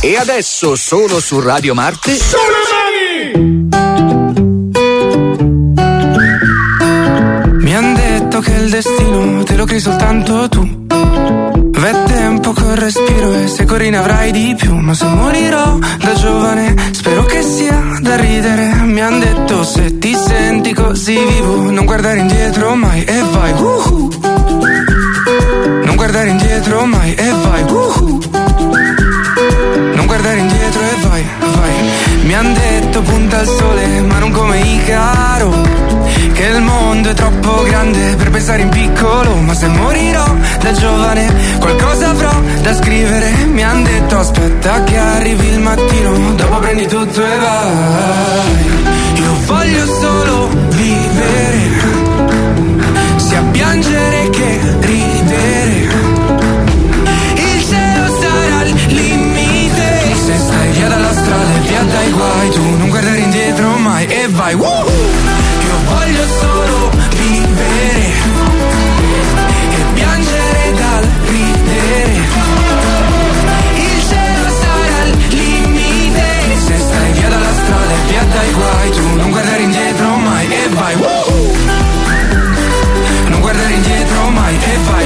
E adesso solo su Radio Marte. Mi han detto che il destino te lo crei soltanto tu. V'è tempo col respiro e se corri ne avrai di più. Ma se morirò da giovane spero che sia da ridere. Mi han detto se ti senti così vivo non guardare indietro mai e vai. Non guardare indietro mai e vai. Non guardare indietro e vai, vai. Mi han detto punta al sole ma non come Icaro, che il mondo è troppo grande per pensare in piccolo. Ma se morirò da giovane qualcosa avrò da scrivere. Mi han detto aspetta che arrivi il mattino, dopo prendi tutto e vai. Io voglio solo vivere, sia piangere che ridere. Il cielo sarà il limite, se stai via dalla strada e via dai guai. Tu non guardare indietro mai e vai. Io voglio solo vivere e piangere dal ridere. Il cielo sarà il limite, se stai via dalla strada e via dai guai. Tu non guardare indietro mai e vai. Non guardare indietro mai e vai.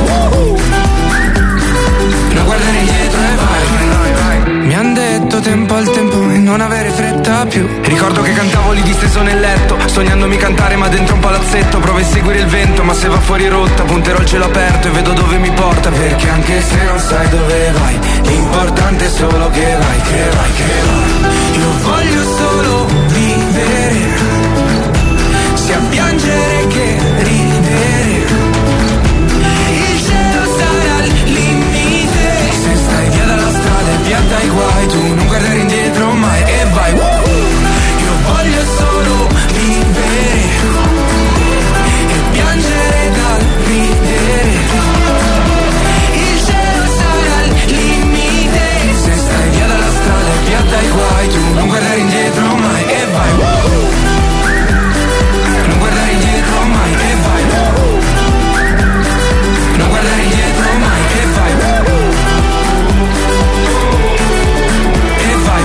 Non guardare indietro e vai. Mi han detto tempo al tempo e non avere fretta più. Ricordo che cantavo lì disteso nel letto, sognandomi cantare ma dentro un palazzetto. Provo a seguire il vento ma se va fuori rotta punterò il cielo aperto e vedo dove mi porta. Perché anche se non sai dove vai, l'importante è solo che vai, che vai, che vai. Io voglio solo vivere, sia piangere che ridere. Il cielo sarà il limite, se stai via dalla strada e via dai guai. Tu non guardare indietro mai e vai. Io voglio solo vivere e piangere dal ridere. Il cielo sarà il limite, se stai via dalla strada e via dai guai. Tu non guardare indietro mai e vai. Non guardare indietro mai e vai. Non guardare indietro mai e vai. E vai.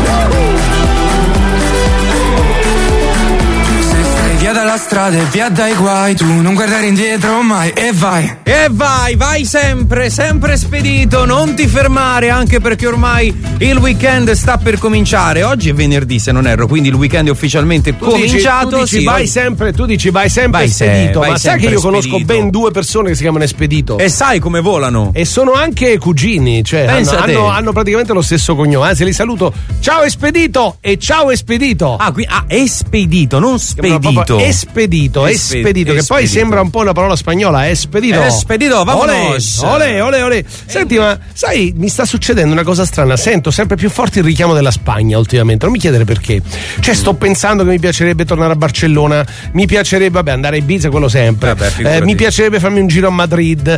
Se stai via dalla strada e via dai guai. Tu non guardare indietro mai e vai. E vai, vai sempre, sempre spedito, non ti fermare, anche perché ormai il weekend sta per cominciare. Oggi è venerdì se non erro, quindi il weekend è ufficialmente cominciato. Tu dici sì, vai sempre, tu dici vai sempre Espedito, ma sai che io conosco ben 2 persone che si chiamano Espedito. E sai come volano? E sono anche cugini, cioè hanno praticamente lo stesso cognome. Anzi, li saluto. Ciao Espedito e ciao Espedito. Espedito, non spedito. Espedito, che poi sembra un po' una parola spagnola, Espedito. Espedito, vamonos. Olè. Senti, ma sai, mi sta succedendo una cosa strana. Sento sempre più forte il richiamo della Spagna ultimamente. Non mi chiedere perché. Cioè, sto pensando che mi piacerebbe tornare a Barcellona. Mi piacerebbe, andare a Ibiza, quello sempre. Mi piacerebbe farmi un giro a Madrid,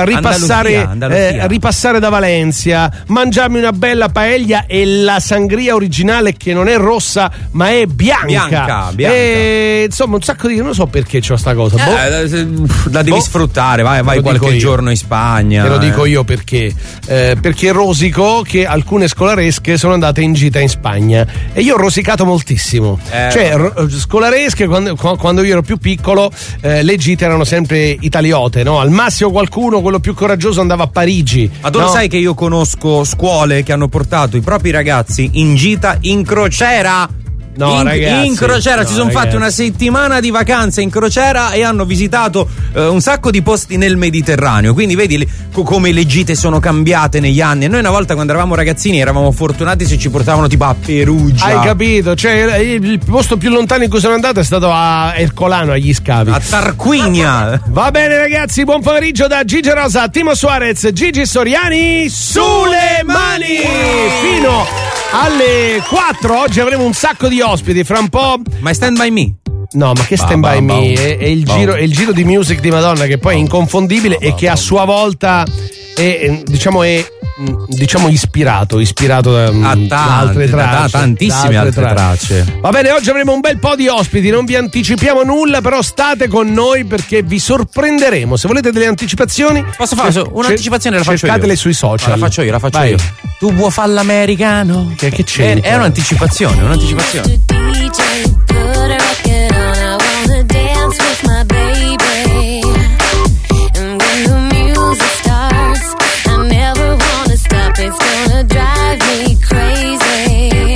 ripassare da Valencia, mangiarmi una bella paella e la sangria originale che non è rossa ma è bianca. E, insomma, un sacco di... non so perché c'ho sta cosa. La devi sfruttare, vai qualche giorno in Spagna. Te lo dico io perché rosico che alcune scolaresche sono andate in gita in Spagna e io ho rosicato moltissimo. Scolaresche quando io ero più piccolo, le gite erano sempre italiote, no? Al massimo qualcuno, quello più coraggioso, andava a Parigi. Ma tu lo sai che io conosco scuole che hanno portato i propri ragazzi in gita in crociera? Ragazzi, in crociera si sono fatti una settimana di vacanze in crociera e hanno visitato un sacco di posti nel Mediterraneo. Quindi vedi come le gite sono cambiate negli anni. E noi una volta, quando eravamo ragazzini, eravamo fortunati se ci portavano tipo a Perugia. Hai capito? Cioè, il posto più lontano in cui sono andato è stato a Ercolano, agli Scavi, a Tarquinia. Va bene ragazzi, buon pomeriggio da Gigi Rosa, Timo Suarez, Gigi Soriani, sulle mani fino alle 4. Oggi avremo un sacco di ospiti, fra un po'. Ma è Stand By Me? No, ma che Stand By Me? È il giro di music di Madonna, che poi è inconfondibile e che a sua volta è diciamo ispirato da altre tracce, tantissime altre tracce. Va bene, oggi avremo un bel po' di ospiti, non vi anticipiamo nulla, però state con noi perché vi sorprenderemo. Se volete delle anticipazioni, posso fare un'anticipazione? La faccio io. Cercatele sui social. La faccio io. Vai. Tu vuoi fare l'americano? Che c'è? È un'anticipazione. It's gonna drive me crazy.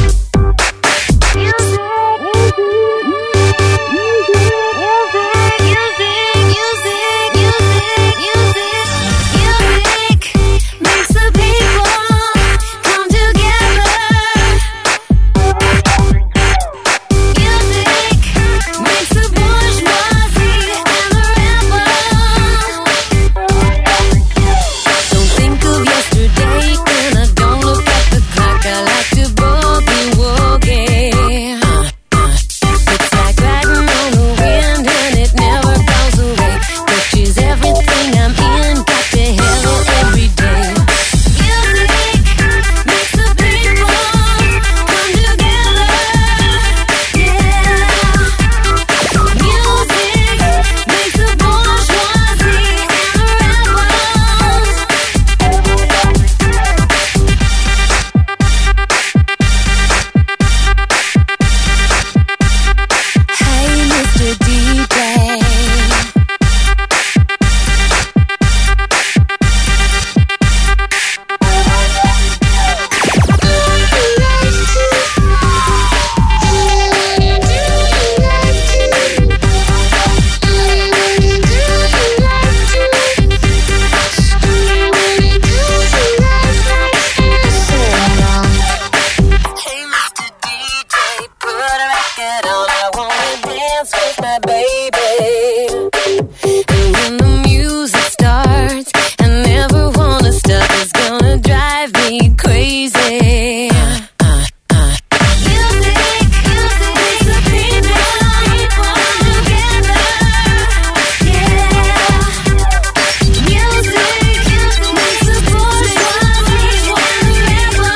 Music makes the people come together. Music makes the bourgeoisie and the rebel. Don't think of yesterday. I don't look at the clock, I like to boogie woogie. It's like riding on the wind and it never goes away. Touches everything I'm in, got to have it every day. Music makes the people come together. Yeah. Music makes the bourgeoisie and the rebels. Hey, Mr. DJ. Hey, Mr. DJ, put a record on. I wanna dance with my baby. And when the music starts, I never wanna stop. It's gonna drive me crazy. Music makes the people come together. Yeah. Music makes the bourgeoisie and the rebel.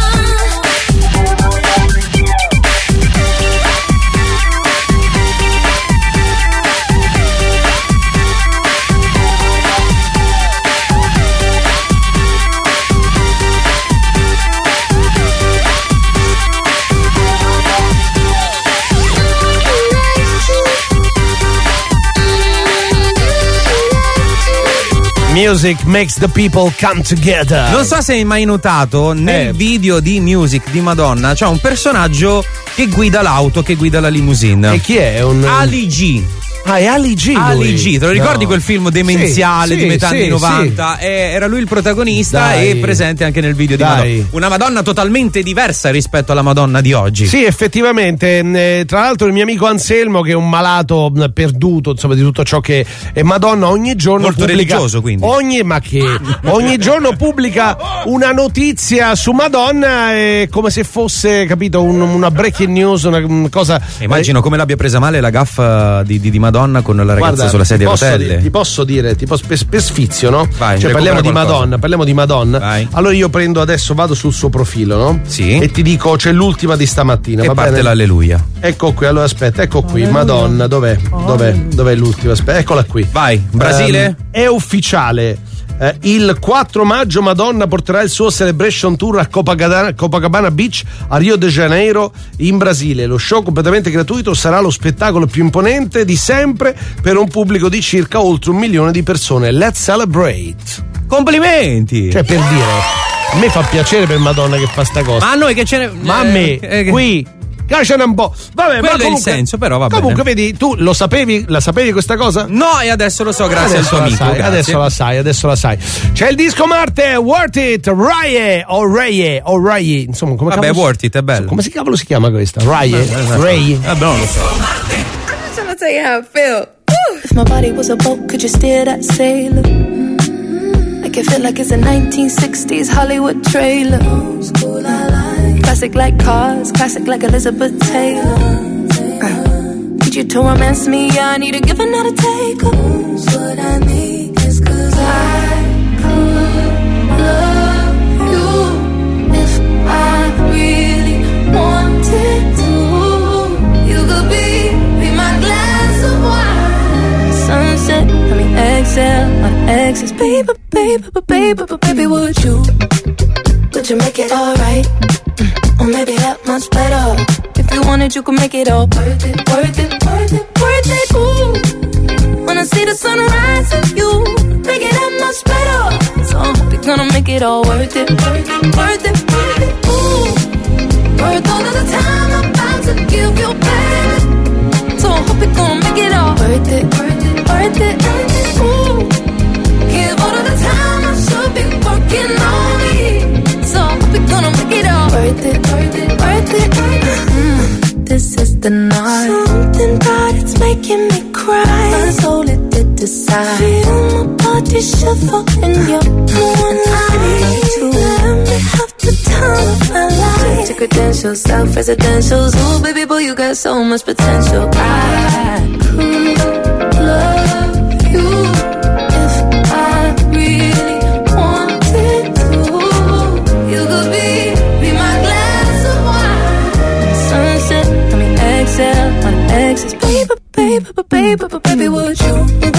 Music makes the people come together. Non so se hai mai notato nel video di Music di Madonna c'è un personaggio che guida l'auto, che guida la limousine. E chi è? Ali G. Ah, è Ali G. Ali G, te lo ricordi quel film demenziale Sì, di metà anni 90? Sì. Era lui il protagonista. Dai. E presente anche nel video di Dai. Madonna. Una Madonna totalmente diversa rispetto alla Madonna di oggi. Sì, effettivamente. Tra l'altro il mio amico Anselmo, che è un malato perduto, insomma, di tutto ciò che è Madonna, ogni giorno molto pubblica, religioso, quindi. ogni giorno pubblica una notizia su Madonna, come se fosse, capito, una breaking news, una cosa. Immagino come l'abbia presa male la gaffa di Madonna con la ragazza sulla sedia a rotelle. Ti posso dire, per sfizio, no? Vai, cioè parliamo di Madonna. Vai. Allora io vado sul suo profilo, no? Sì. E ti dico, c'è l'ultima di stamattina. E va parte bene? l'alleluia. Ecco qui, allora aspetta, ecco qui, Madonna, dov'è l'ultima? Aspetta, eccola qui. Vai, Brasile? È ufficiale. Il 4 maggio Madonna porterà il suo Celebration Tour a Copacabana Beach a Rio de Janeiro in Brasile. Lo show completamente gratuito sarà lo spettacolo più imponente di sempre per un pubblico di circa oltre 1 milione di persone. Let's celebrate. Complimenti! Cioè, per dire, a me fa piacere per Madonna che fa sta cosa. Ma a noi che ce ne. Ma a me, qui cacciano un po'. Vabbè, quello ma comunque, è il senso, però va comunque bene. Vedi, tu la sapevi questa cosa? No, e adesso lo so, grazie al tuo amico. Adesso la sai. C'è il disco Marte, Worth It, Raye, insomma, come vabbè, Worth It è bello. Come si cavolo si chiama questa? Raye. Vabbè, non lo so. I'm just trying to tell you how I feel. If my body was a boat, could you steer that sailor? Make it feel like it's a 1960s Hollywood trailer. Classic like cars, classic like Elizabeth Taylor. Need you to romance me, I need a give and not a take. What I need is 'cause I could love baby, baby, would you make it alright? Or maybe that much better. If you wanted, you could make it all worth it, worth it, worth it, worth it. Ooh, when I see the sunrise with you, make it that much better. So I hope you're gonna make it all worth it, worth it, worth it, worth it. Ooh, worth all of the time I'm about to give you, baby. So I hope you're gonna make it all worth it, worth it, worth it, worth it. Ooh, give all of the time I should be working on me. So I hope you're gonna make it all worth it, worth it, worth it, worth it. This is the night. Something about it's making me cry. My soul it did decide. Feel my body shiver in your one night. Let me have the time of my life. Check your credentials, self-residentials. Ooh, baby boy, you got so much potential. I could love you if I really wanted to. You could be my glass of wine. Sunset, exhale, when exes, baby, baby, would you make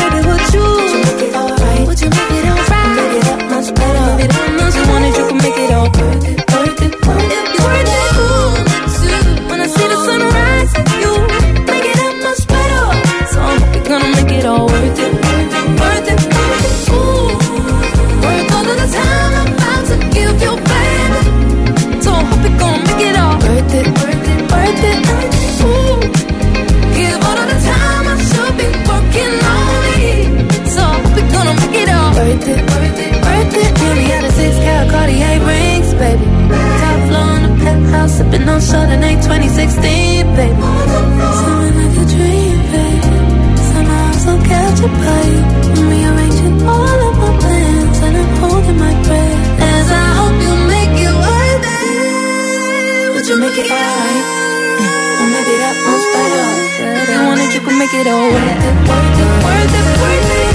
it alright? Would you make it alright? Maybe that much better. Maybe that much you wanted, you can make it all worth it, worth it, worth it, worth it. Ooh, when I see the sunrise, you make it that much better. So I hope you're gonna make it all worth it, worth it, worth it, worth it. Ooh, worth all of the time I'm about to give you, baby. So I hope you're gonna make it all worth it, worth it, worth it, worth it. Ooh, give all of the time I should be working on me. So I hope you're gonna make it all worth it, worth it, worth it. Baby, had a 6-carat Cartier rings, baby. Top floor in the penthouse, sipping on Chardonnay 2016, baby. Something like a dream, baby. Somehow I'm so captured by you. I'm rearranging all of my plans and I'm holding my breath as I hope you make it worth it. Would you make it alright? Or maybe that much better. If you wanted, you could make it all worth it, worth it, worth it, worth it.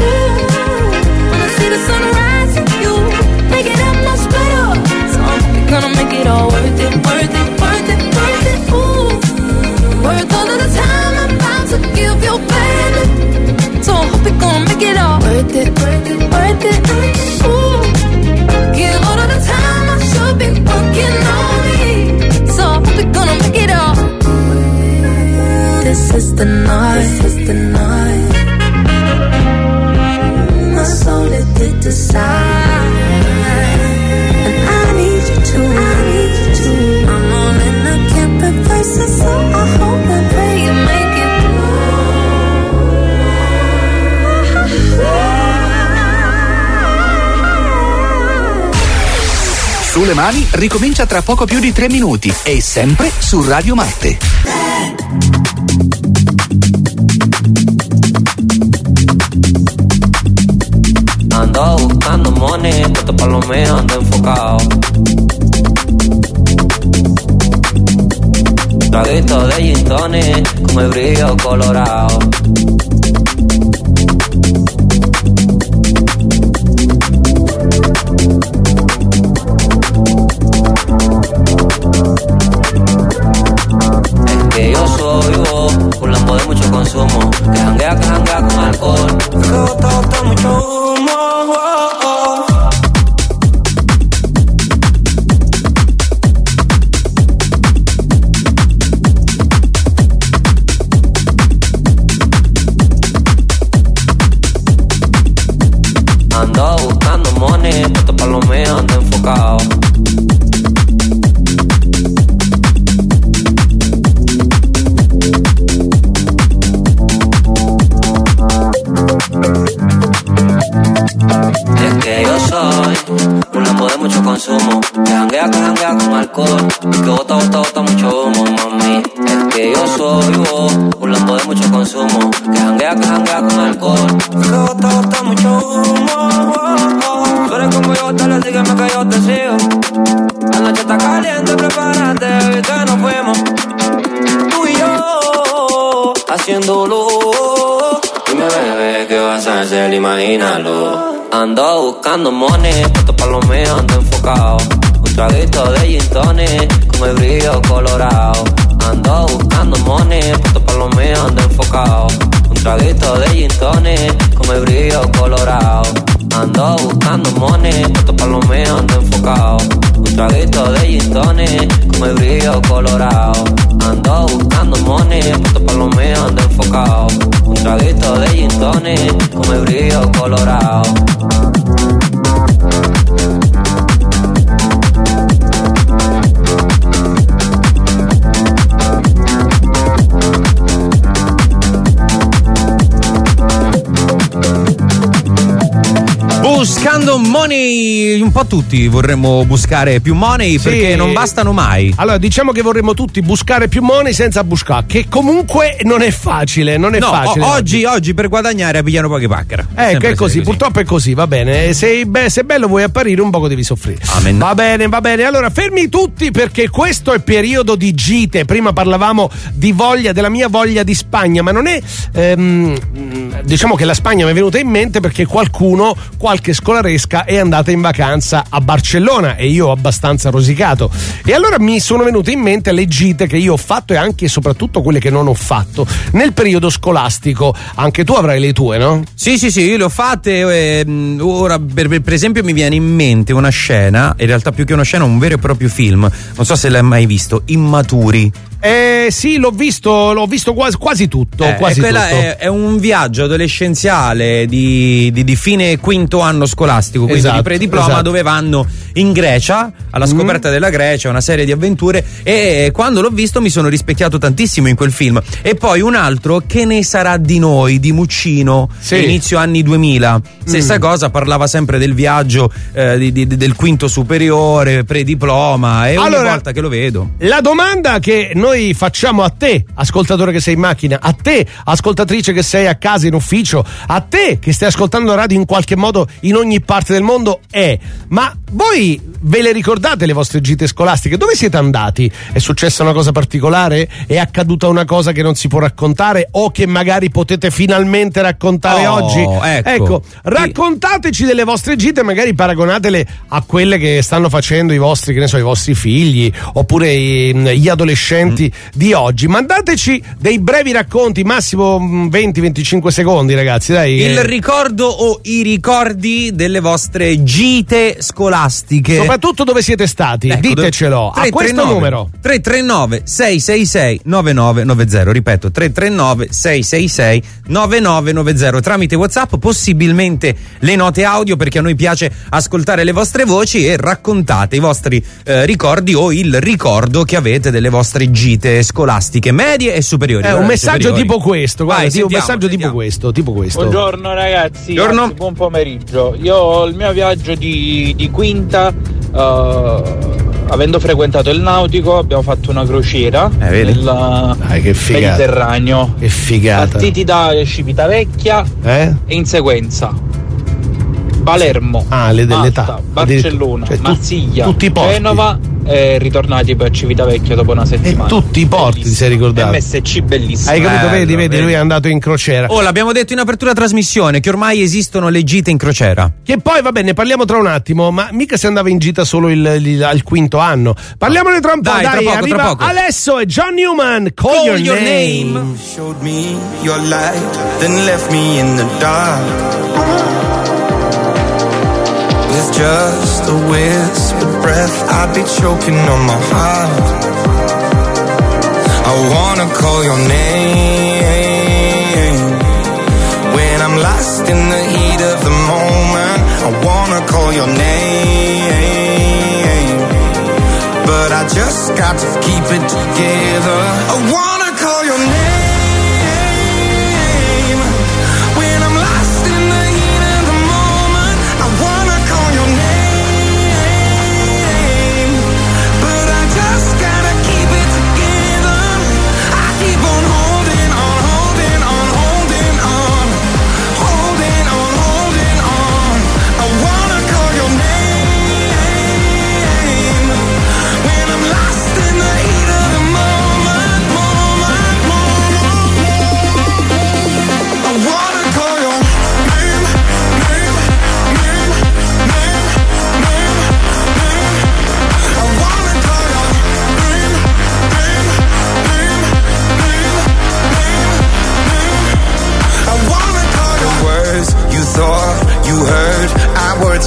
When I see the sunrise, you make it that much better. So I hope you're gonna make it all worth it, worth it, worth it, worth it. Ooh, worth all of the time I'm about to give you, baby. So I hope you're gonna make it all worth it, worth it, worth it. Ooh, give all of the time I should be working on me. So I hope you're gonna make it all. This is the night, this is the night. My soul it did decide, and I need you to, I need you to. I'm on and I can't reverse it, so I hope and pray you make it through. Sulle mani ricomincia tra poco più di 3 minuti e sempre su Radio Marte. Ando buscando money, puesto pa' lo mío, ando enfocado. Traguito de gin tonic, con el brillo colorado. Es que yo soy vos, un lambo de mucho consumo, que janguea con alcohol. Que bota mucho humo. Ando buscando money, puesto pa' lo mío, ando enfocado. Es que yo soy un lambo de mucho consumo, que janguea con alcohol, y que bota mucho humo, mami. Es que yo soy vos, un lambo de mucho consumo, que janguea con alcohol, y que bota mucho humo. Tú eres como yo, dale, sígueme que yo te sigo. La noche está caliente, prepárate, baby, que nos fuimos. Tú y yo, haciéndolo. Dime, bebé, ¿qué vas a hacer? Imagínalo. Ando buscando money, puesto pa' lo mío, ando enfocado. Un traguito de gin tonic, con el brillo colorado. Ando buscando money, puesto pa' lo mío, ando enfocado. Un traguito de gin tonic, con el brillo colorado. Ando buscando money, puesto pa' lo mío, ando enfocado. Un traguito de gin tonic, con el brillo colorado. Ando buscando money, puesto pa' lo mío, ando enfocado. Un traguito de gin tonic, con el brillo colorado. Buscando money, un po' tutti vorremmo buscare più money, sì, perché non bastano mai. Allora, diciamo che vorremmo tutti buscare più money senza buscare, che comunque non è facile, non è facile. Oggi per guadagnare pigliano poche pacchera. Ecco, è così, purtroppo è così, va bene. Se bello vuoi apparire, un poco devi soffrire. Amen. Va bene. Allora, fermi tutti, perché questo è periodo di gite. Prima parlavamo della mia voglia di Spagna, ma non è diciamo che la Spagna mi è venuta in mente perché qualche scolaresca è andata in vacanza a Barcellona e io ho abbastanza rosicato, e allora mi sono venute in mente le gite che io ho fatto e anche e soprattutto quelle che non ho fatto nel periodo scolastico. Anche tu avrai le tue, no? Sì, io le ho fatte. Ora per esempio mi viene in mente una scena, in realtà più che una scena un vero e proprio film, non so se l'hai mai visto, Immaturi. Sì, l'ho visto quasi tutto. È un viaggio adolescenziale di fine quinto anno scolastico, quindi di prediploma, dove vanno in Grecia alla scoperta della Grecia, una serie di avventure, e quando l'ho visto mi sono rispecchiato tantissimo in quel film. E poi un altro, Che ne sarà di noi, di Muccino, inizio anni 2000, stessa cosa, parlava sempre del viaggio del quinto superiore, prediploma, e ogni volta che lo vedo. La domanda che noi facciamo a te, ascoltatore che sei in macchina, a te, ascoltatrice che sei a casa in ufficio, a te che stai ascoltando la radio in qualche modo in ogni parte del mondo, è: ma voi ve le ricordate le vostre gite scolastiche? Dove siete andati? È successa una cosa particolare? È accaduta una cosa che non si può raccontare o che magari potete finalmente raccontare oggi? Ecco, raccontateci delle vostre gite, magari paragonatele a quelle che stanno facendo i vostri, che ne so, i vostri figli, oppure gli adolescenti di oggi. Mandateci dei brevi racconti, massimo 20-25 secondi, ragazzi, dai. Il ricordo o i ricordi delle vostre gite scolastiche, soprattutto dove siete stati, ecco, ditecelo a questo numero 339 666 9990, ripeto 339 666 9990, tramite WhatsApp, possibilmente le note audio, perché a noi piace ascoltare le vostre voci, e raccontate i vostri ricordi o il ricordo che avete delle vostre gite scolastiche medie e superiori. Un messaggio tipo questo, guarda, un messaggio tipo questo. Buongiorno ragazzi, anzi, buon pomeriggio. Io ho il mio viaggio di quinta, avendo frequentato il nautico, abbiamo fatto una crociera nel Mediterraneo. Che figata. Partiti da Civitavecchia e in sequenza Palermo, Malta, Barcellona, Marsiglia, Genova, e ritornati per Civitavecchia dopo una settimana. E tutti i porti ti sei ricordato? MSC bellissimo. Hai capito? Vedi, lui è andato in crociera. L'abbiamo detto in apertura trasmissione che ormai esistono le gite in crociera. Che poi va bene, parliamo tra un attimo, ma mica si andava in gita solo al quinto anno. Parliamone tra un po', dai, tra poco. Adesso è John Newman, Call Your Name. Showed me your light, then left me in the dark. With just a whispered breath, I'd be choking on my heart. I wanna call your name when I'm lost in the heat of the moment. I wanna call your name, but I just got to keep it together. I wanna call your name.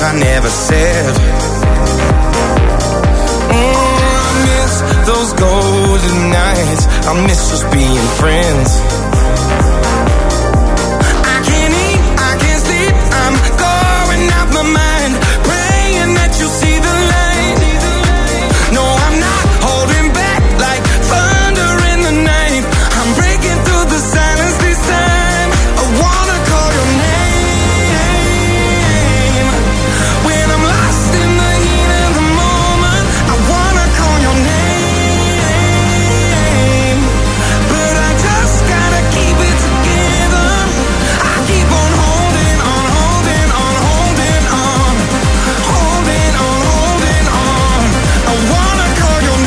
I never said. I miss those golden nights, I miss us being friends. I can't eat, I can't sleep, I'm going out my mind, praying that you see the light. No, I'm not holding back like thunder in the night, I'm breaking through the silence this time. I wanna call your name when I'm lost in the heat of the moment. I wanna call your name, but I just gotta keep it together. I keep on holding on, holding on, holding on, holding on, holding on. I wanna call your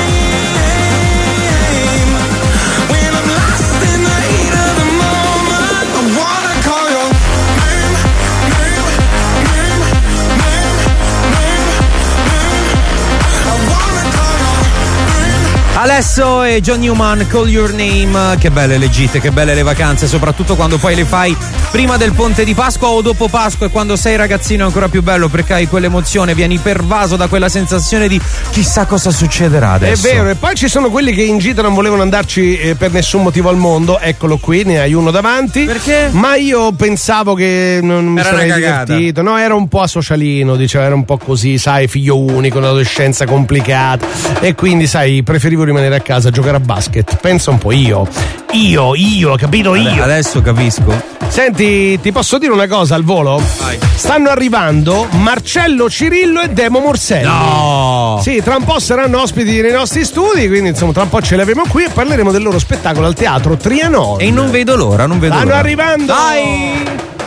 name when I'm lost in the heat of the moment. I wanna call your name, name, name, name, name, name. I wanna call your name. Alesso e John Newman, Call Your Name. Che belle le gite, che belle le vacanze, soprattutto quando poi le fai prima del ponte di Pasqua o dopo Pasqua, e quando sei ragazzino è ancora più bello perché hai quell'emozione, vieni pervaso da quella sensazione di chissà cosa succederà adesso. È vero, e poi ci sono quelli che in gita non volevano andarci per nessun motivo al mondo. Eccolo qui, ne hai uno davanti. Perché? Ma io pensavo che non mi Era sarei una cagata. divertito. No, era un po' asocialino, diceva, era un po' così, sai, figlio unico, un'adolescenza complicata. E quindi, sai, preferivo rimanere a casa a giocare a basket. Pensa un po', io, capito io. Adesso capisco. Senti, ti posso dire una cosa al volo? Vai. Stanno arrivando Marcello Cirillo e Demo Morselli. No! Sì, tra un po' saranno ospiti nei nostri studi, quindi insomma tra un po' ce li avremo qui e parleremo del loro spettacolo al Teatro Trianon. E non vedo l'ora, non vedo Stanno l'ora. arrivando! Dai!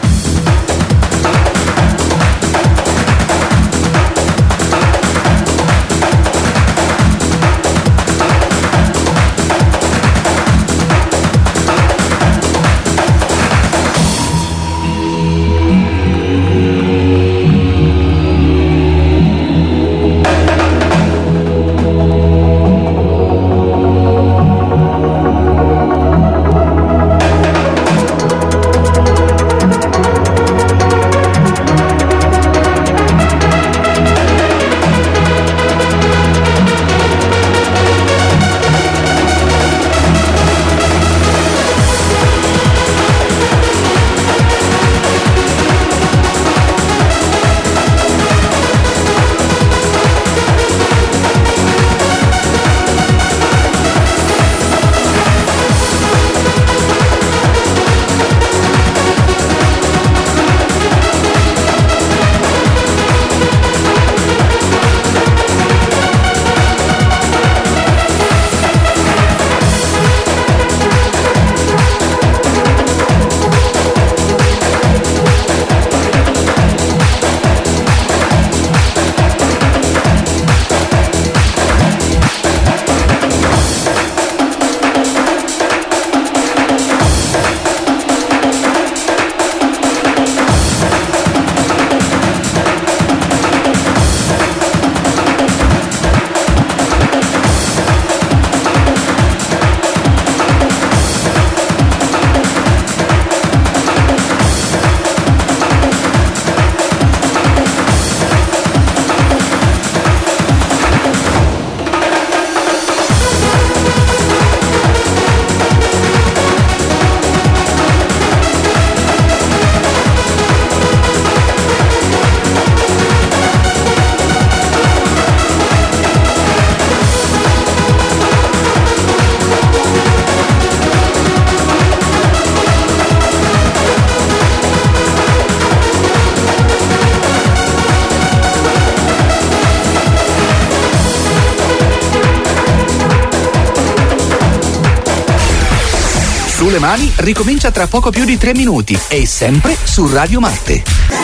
Sulle mani ricomincia tra poco più di 3 minuti e sempre su Radio Marte.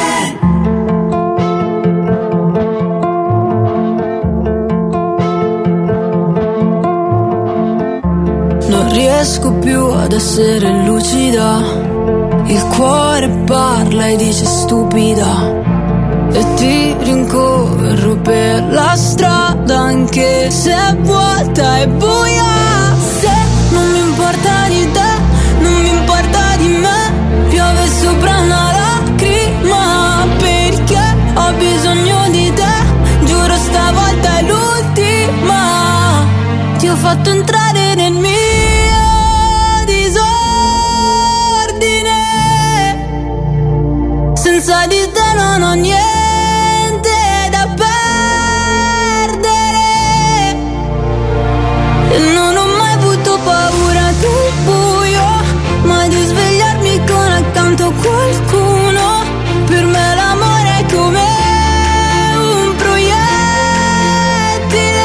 Non riesco più ad essere lucida, il cuore parla e dice stupida, e ti rincorro per la strada anche se è vuota e buia. Se non mi importa di te, non mi importa di me, piove sopra una lacrima perché ho bisogno fatto entrare nel mio disordine. Senza di te non ho niente da perdere. E non ho mai avuto paura del buio, ma di svegliarmi con accanto qualcuno. Per me l'amore è come un proiettile.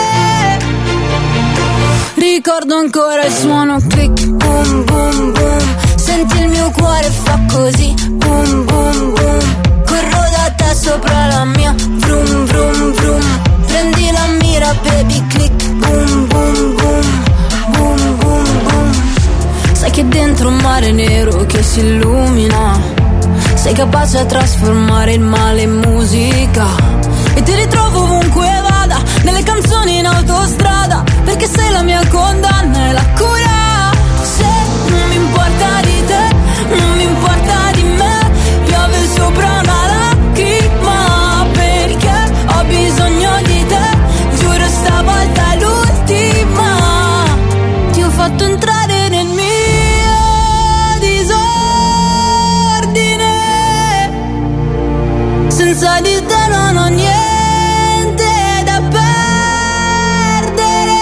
Ricordo ancora il suono click, boom boom boom. Senti il mio cuore fa così, boom boom boom. Corro da te sopra la mia, vroom vroom vroom. Prendi la mira baby click, boom boom boom. Boom boom boom. Sai che dentro un mare nero che si illumina, sei capace a trasformare il male in musica. E ti ritrovo ovunque vada, nelle canzoni in autostrada, perché sei la mia condanna e la cura. Se non mi importa di te, non mi importa di me, piove sopra una lacrima, perché ho bisogno di te, giuro stavolta è l'ultima. Ti ho fatto entrare nel mio disordine. Senza di te non ho niente da perdere.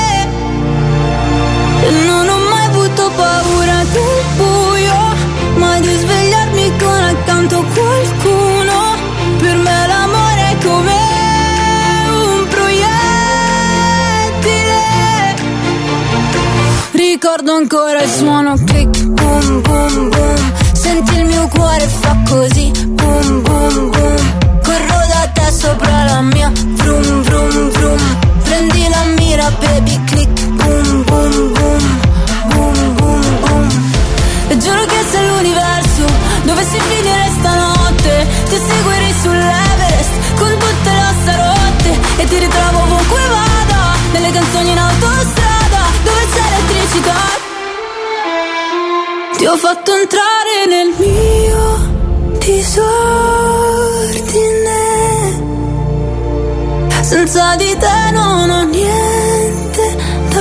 E non ho mai avuto paura del buio, ma di svegliarmi con accanto qualcuno. Per me l'amore è come un proiettile. Ricordo ancora il suono click, boom boom boom. Senti il mio cuore fa così, boom boom boom. Corro da te sopra la mia, vroom vroom vroom. Prendi la mira baby click, boom boom boom. Boom boom boom. E giuro che se l'universo dovessi finire stanotte, ti seguirei sull'Everest con tutte le ossa rotte. E ti ritrovo ovunque vada, nelle canzoni in autostrada, dove c'è elettricità. Ti ho fatto entrare nel mio disordine. Senza di te non ho niente da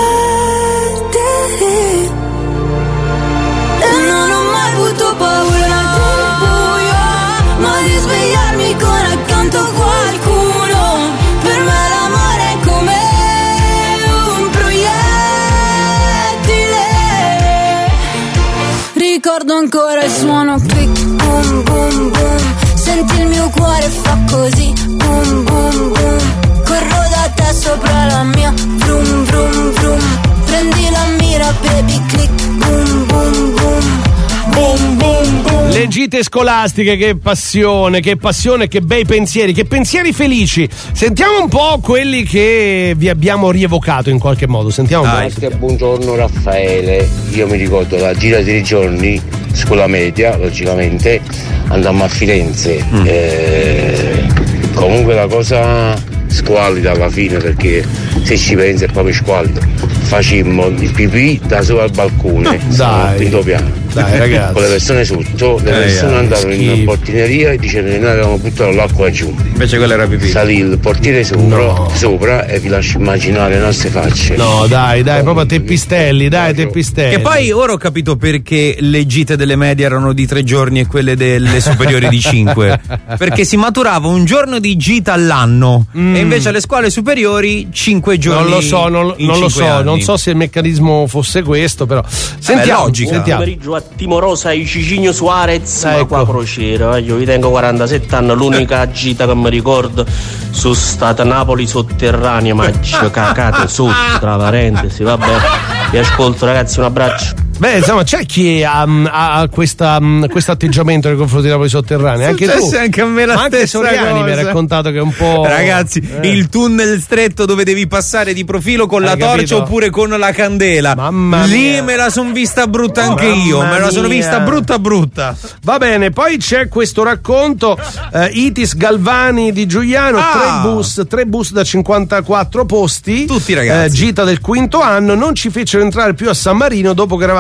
perdere. E non ho mai avuto paura del buio, ma di svegliarmi con accanto qualcuno. Per me l'amore è come un proiettile. Ricordo ancora il suono click, boom boom boom. Senti il mio cuore fa così, boom boom boom. Corro da te sopra la mia, vroom vroom vroom. Prendi la mira baby click, boom boom boom. Boom boom boom. Le gite scolastiche, che passione, che bei pensieri, che pensieri felici. Sentiamo un po' quelli che vi abbiamo rievocato in qualche modo. Sentiamo un po'. Buongiorno Raffaele, io mi ricordo la gira di 3 giorni, scuola media, logicamente, andammo a Firenze. Comunque la cosa squallida alla fine, perché se ci pensi è proprio squallido. Facemmo il pipì da sopra al balcone, al quinto piano. Dai ragazzi, con le persone sotto, le persone andavano in portineria e dicevano che noi avevamo buttato l'acqua giù. Invece quello era pipì. Salì il portiere sopra e vi lascio immaginare le nostre facce. No, dai, proprio teppistelli, teppistelli. Che poi ora ho capito perché le gite delle medie erano di 3 giorni e quelle delle superiori di 5. Perché si maturava un giorno di gita all'anno e invece alle scuole superiori 5 giorni. Non lo so, non so se il meccanismo fosse questo, però. Sentiamo. Pomeriggio a Timorosa e Cicigno Suarez, ma qua crociera. Io vi tengo 47 anni, l'unica gita che mi ricordo sono stata Napoli sotterranea, ma cacate sotto, tra parentesi, vabbè. Vi ascolto ragazzi, un abbraccio. Beh, insomma, c'è chi ha questo atteggiamento nei confronti della Napoli sotterranea. Anche tu. Anche a me la anche stessa Soriani cosa. mi ha raccontato che è un po'. Ragazzi, il tunnel stretto dove devi passare di profilo con la torcia oppure con la candela. Mamma lì mia. me la son vista brutta anche io. Me la sono vista brutta. Va bene, poi c'è questo racconto. Itis Galvani di Giuliano, 3 bus da 54 posti. Tutti ragazzi. Gita del 5º anno. Non ci fecero entrare più a San Marino dopo che eravamo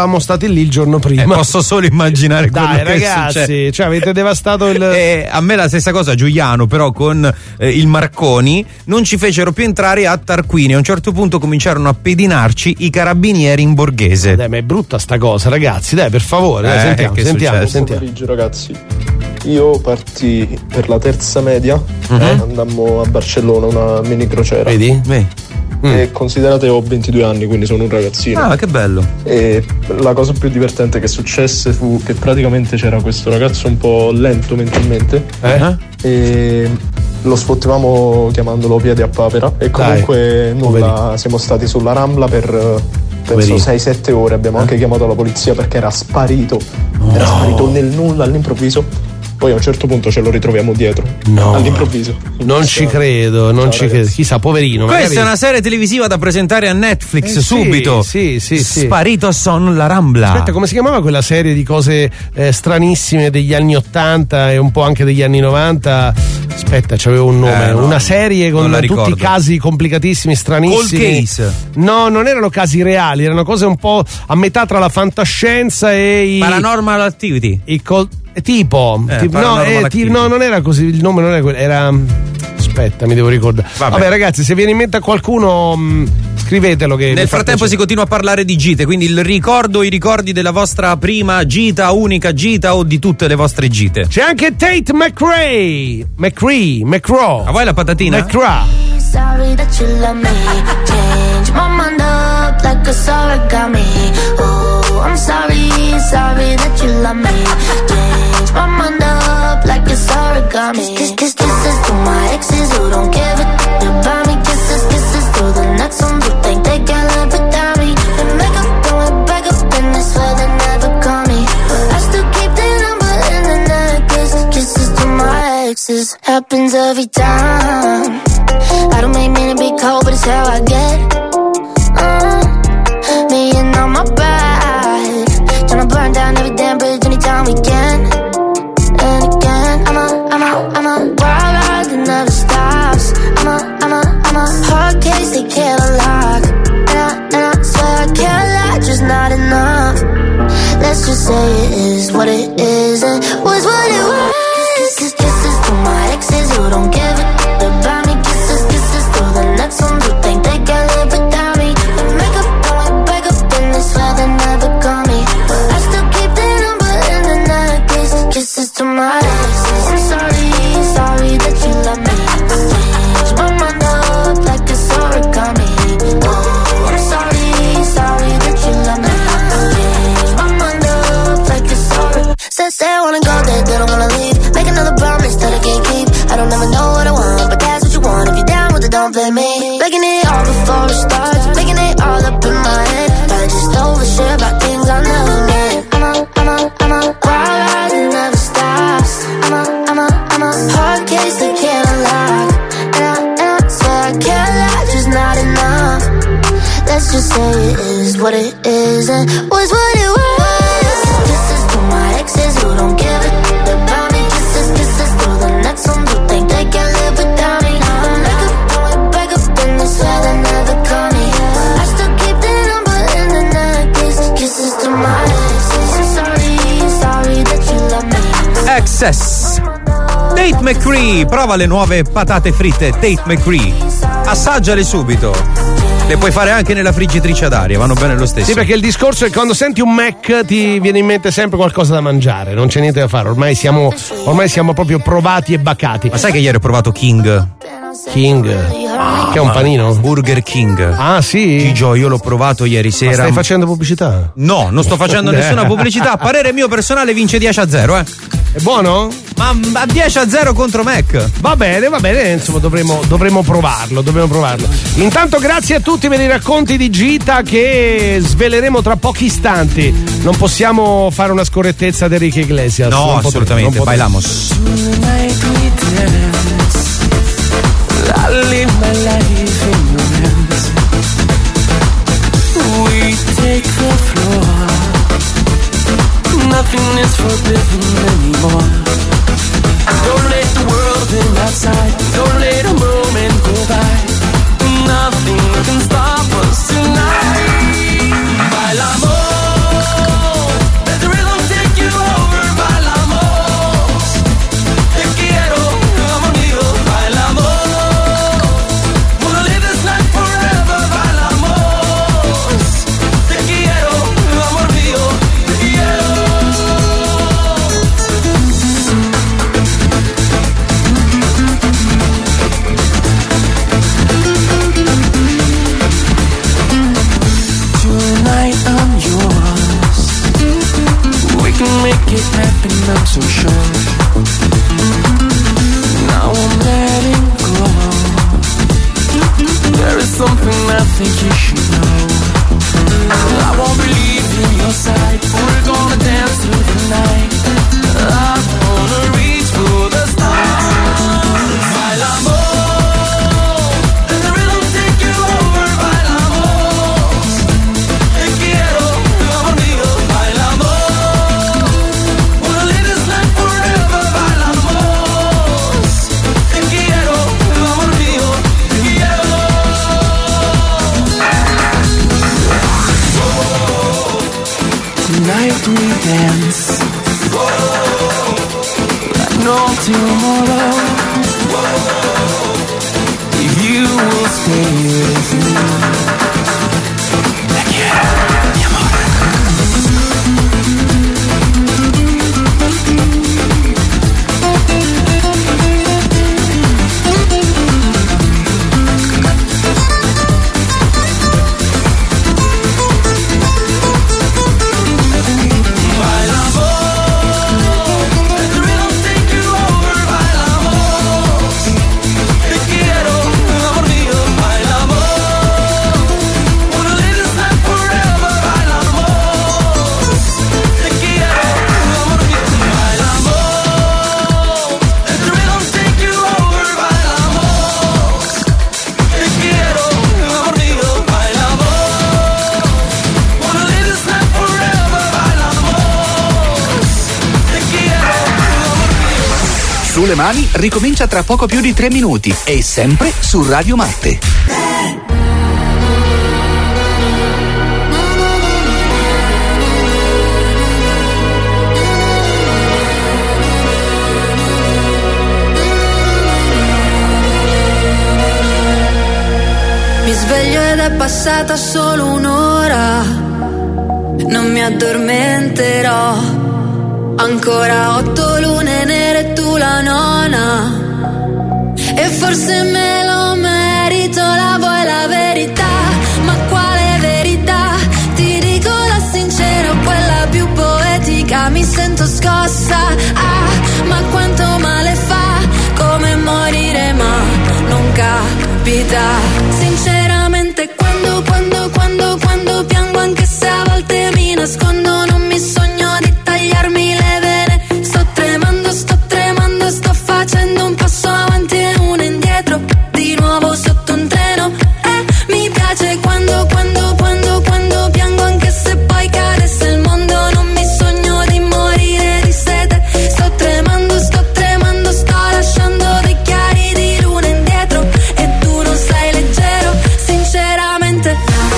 eravamo stati lì il giorno prima. Posso solo immaginare quello Dai, che ragazzi, è successo. cioè avete devastato il. A me la stessa cosa, Giuliano, però con il Marconi non ci fecero più entrare a Tarquini. A un certo punto cominciarono a pedinarci i carabinieri in borghese. Dai, ma è brutta sta cosa, ragazzi, dai, per favore, dai, sentiamo. Buon pomeriggio, ragazzi. Io partii per la terza media, andammo a Barcellona, una mini crociera. Vedi? E considerate ho 22 anni, quindi sono un ragazzino. Ah, che bello. E la cosa più divertente che successe fu che praticamente c'era questo ragazzo un po' lento mentalmente e lo sfottevamo chiamandolo piedi a papera e comunque nulla, siamo stati sulla Rambla per penso 6-7 ore, abbiamo anche chiamato la polizia perché era sparito nel nulla all'improvviso. Poi a un certo punto ce lo ritroviamo dietro all'improvviso. Non ci credo, chissà, poverino. Questa magari... è una serie televisiva da presentare a Netflix subito. Sì. Sparito son la Rambla. Aspetta, come si chiamava quella serie di cose stranissime degli anni 80 e un po' anche degli anni 90? Aspetta, c'aveva un nome. Una serie con tutti i casi complicatissimi, stranissimi. Cold Case. No, non erano casi reali, erano cose un po' a metà tra la fantascienza e i Paranormal Activity. Tipo no, non era così, il nome non era quello, era aspetta, mi devo ricordare. Vabbè ragazzi, se viene in mente a qualcuno scrivetelo che nel frattempo si continua a parlare di gite, quindi i ricordi della vostra prima gita, unica gita o di tutte le vostre gite. C'è anche Tate McCraw. A voi la patatina? McCraw. Sorry that you love me. Change my mind up like a origami. Oh, I'm sorry that you love me. Change my mind up like it's origami. Kisses to my exes who don't give a about me. Kisses to the next ones who think they can live without me. And make up, don't back up, and I swear they never call me. But I still keep their number in the necklace. Kisses to my exes happens every time. I don't make me to be cold, but it's how I get. Me and all my pride, tryna burn down every damn bridge anytime we can. And again, I'm a wild ride that never stops. I'm a hard case they can't unlock. And I swear I can't lie, just not enough. Let's just say it is what it is and was what it was. Kisses to my exes who don't give a about me. Kisses to the next ones who think they can live without me. And make up, don't back up, and they swear they never call me. But I still keep their number in the necklace. Kisses to my exes. I'm sorry that you love me. Change my mind up like it's origami. Oh, I'm sorry that you love me. Change my mind up like it's origami. Say I wanna go there, they don't wanna leave. Make another promise that I can't keep. I don't ever know what I want, but that's what you want. If you're down with it, don't blame me. Breaking it all before it starts, making it all up in my head. I just overshare about things I never meant. I'm a wild ride that never stops. I'm a hard case that can't unlock. And I swear I can't lie, just not enough. Let's just say it is what it is and was what it was. Kisses to my exes who don't give a about me. Kisses to the next ones who think they can live without me. Make up, don't back up, and they swear they never call me. I still keep their number in the necklace. Kisses to my exes. I'm sorry that you love me. Excess. Tate McCraw, prova le nuove patate fritte Tate McCraw. Assaggiale subito. Le puoi fare anche nella friggitrice ad aria, vanno bene lo stesso. Sì, perché il discorso è che quando senti un Mac ti viene in mente sempre qualcosa da mangiare, non c'è niente da fare, ormai siamo proprio provati e bacati. Ma sai che ieri ho provato King? Che è un panino? Burger King. Ah, sì? Gigio, io l'ho provato ieri sera. Ma stai facendo pubblicità? No, non sto facendo nessuna pubblicità. A parere mio personale vince 10-0, È buono? Ma a 10-0 contro Mac. Va bene, insomma dovremo provarlo. Intanto grazie a tutti per i racconti di gita che sveleremo tra pochi istanti. Non possiamo fare una scorrettezza di Enrique Iglesias. No, assolutamente, bailamos. I live my life in your hands. We take the floor. Nothing is forbidden anymore. Don't let the world in outside. Don't let a moment go by. Nothing can stop us tonight. Bailamos. I'm so sure. Now I'm letting go. There is something I think you should know. I won't believe in your side. We're gonna dance through the night. I wanna reach for the stars. Bailamos, let the rhythm take you over. Bailamos, te quiero, amor mío. Bailamos, wanna live this life forever. Bailamos, te quiero, amor mío. Te quiero. Tonight we dance. Like no tomorrow. If you will stay with me. Te quiero, mi amore. Sulle mani ricomincia tra poco più di 3 minuti e sempre su Radio Marte. Mi sveglio ed è passata solo un'ora. Non mi addormenterò. Ancora 8 lune nere e tu la nona. E forse me lo merito, la vuoi la verità? Ma quale verità? Ti dico la sincera, quella più poetica. Mi sento scossa, ma quanto male fa. Come morire ma non capita. Sinceramente quando piango, anche se a volte mi nascondo, non mi sogno di tagliarmi le vene. Sto tremando, sto facendo un passo avanti e uno indietro. Di nuovo sotto un treno. Mi piace quando piango, anche se poi cadesse il mondo. Non mi sogno di morire di sete. Sto tremando, sto lasciando dei chiari di luna indietro. E tu non sei leggero, sinceramente.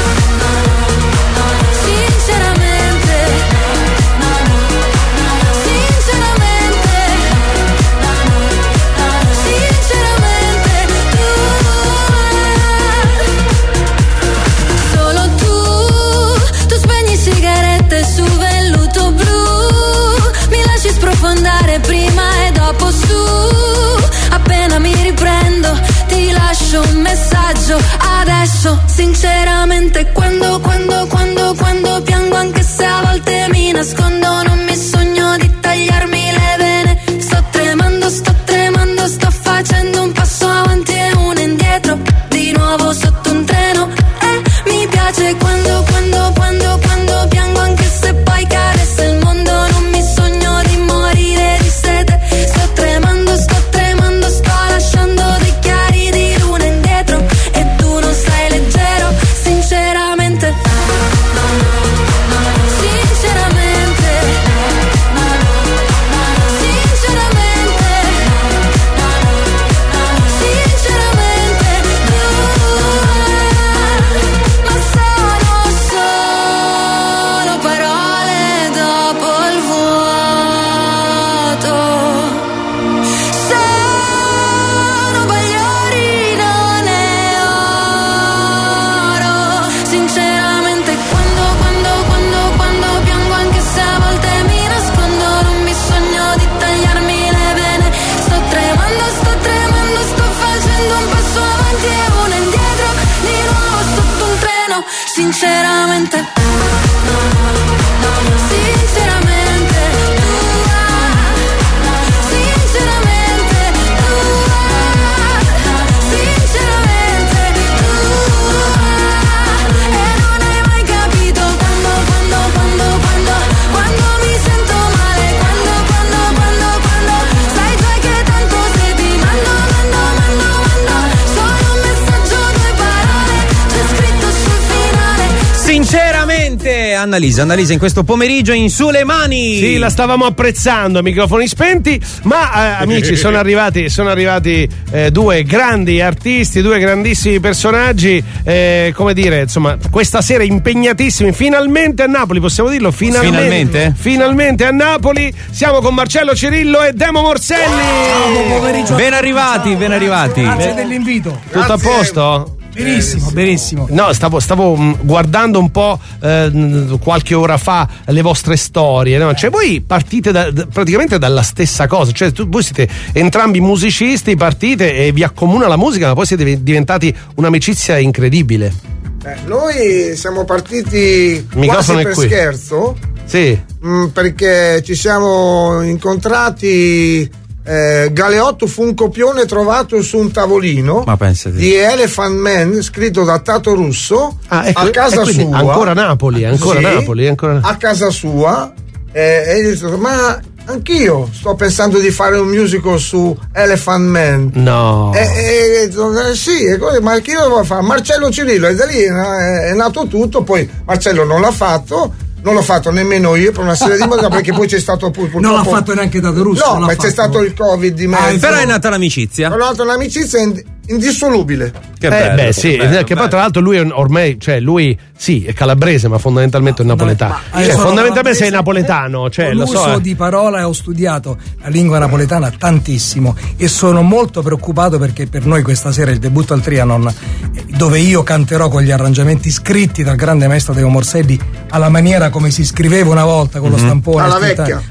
Sprofondare prima e dopo su. Appena mi riprendo ti lascio un messaggio. Adesso sinceramente quando piango, anche se a volte mi nascondo, non mi sogno di tagliarmi le vene. Sto tremando, sto facendo un passo avanti e uno indietro. Di nuovo sotto un treno. Mi piace quando piango, anche se poi cadesse il mondo. Non mi sogno di morire di sete. Sto tremando, sto lasciando dei chiari di luna indietro. E tu non sei leggero, sinceramente. sinceramente, sinceramente tu Sinceramente, Annalisa, in questo pomeriggio in Su le Mani. Sì, la stavamo apprezzando a microfoni spenti, ma amici, sono arrivati due grandi artisti, due grandissimi personaggi, come dire, insomma, questa sera impegnatissimi, finalmente a Napoli, possiamo dirlo, finalmente a Napoli, siamo con Marcello Cirillo e Demo Morselli. Buon pomeriggio. Ben arrivati. Grazie dell'invito. Tutto a posto? Benissimo. No, stavo guardando un po' qualche ora fa le vostre storie, no? Cioè voi partite praticamente dalla stessa cosa, cioè voi siete entrambi musicisti, partite e vi accomuna la musica, ma poi siete diventati un'amicizia incredibile. Noi siamo partiti Microfono quasi per qui. scherzo, sì, perché ci siamo incontrati. Galeotto fu un copione trovato su un tavolino di Elephant Man scritto da Tato Russo a casa sua, ancora Napoli. a casa sua, e gli ho detto: ma anch'io sto pensando di fare un musical su Elephant Man. No. Sì, ma chi lo vuole fare? Marcello Cirillo, e da lì è nato tutto. Poi Marcello non l'ha fatto. Non l'ho fatto nemmeno io per una serie di motivi, perché poi c'è stato purtroppo... Non l'ha fatto neanche Tato Russo. No, ma c'è stato il Covid di mezzo. Però è nata l'amicizia. È nata un'amicizia indissolubile. Che bello, sì, bello, che poi tra l'altro lui ormai, cioè lui sì, è calabrese, ma fondamentalmente è napoletano. Fondamentalmente sei napoletano, cioè lo so. L'uso di parola, ho studiato la lingua napoletana tantissimo e sono molto preoccupato perché per noi questa sera il debutto al Trianon, dove io canterò con gli arrangiamenti scritti dal grande maestro Demo Morselli alla maniera come si scriveva una volta con lo stampone alla vecchia.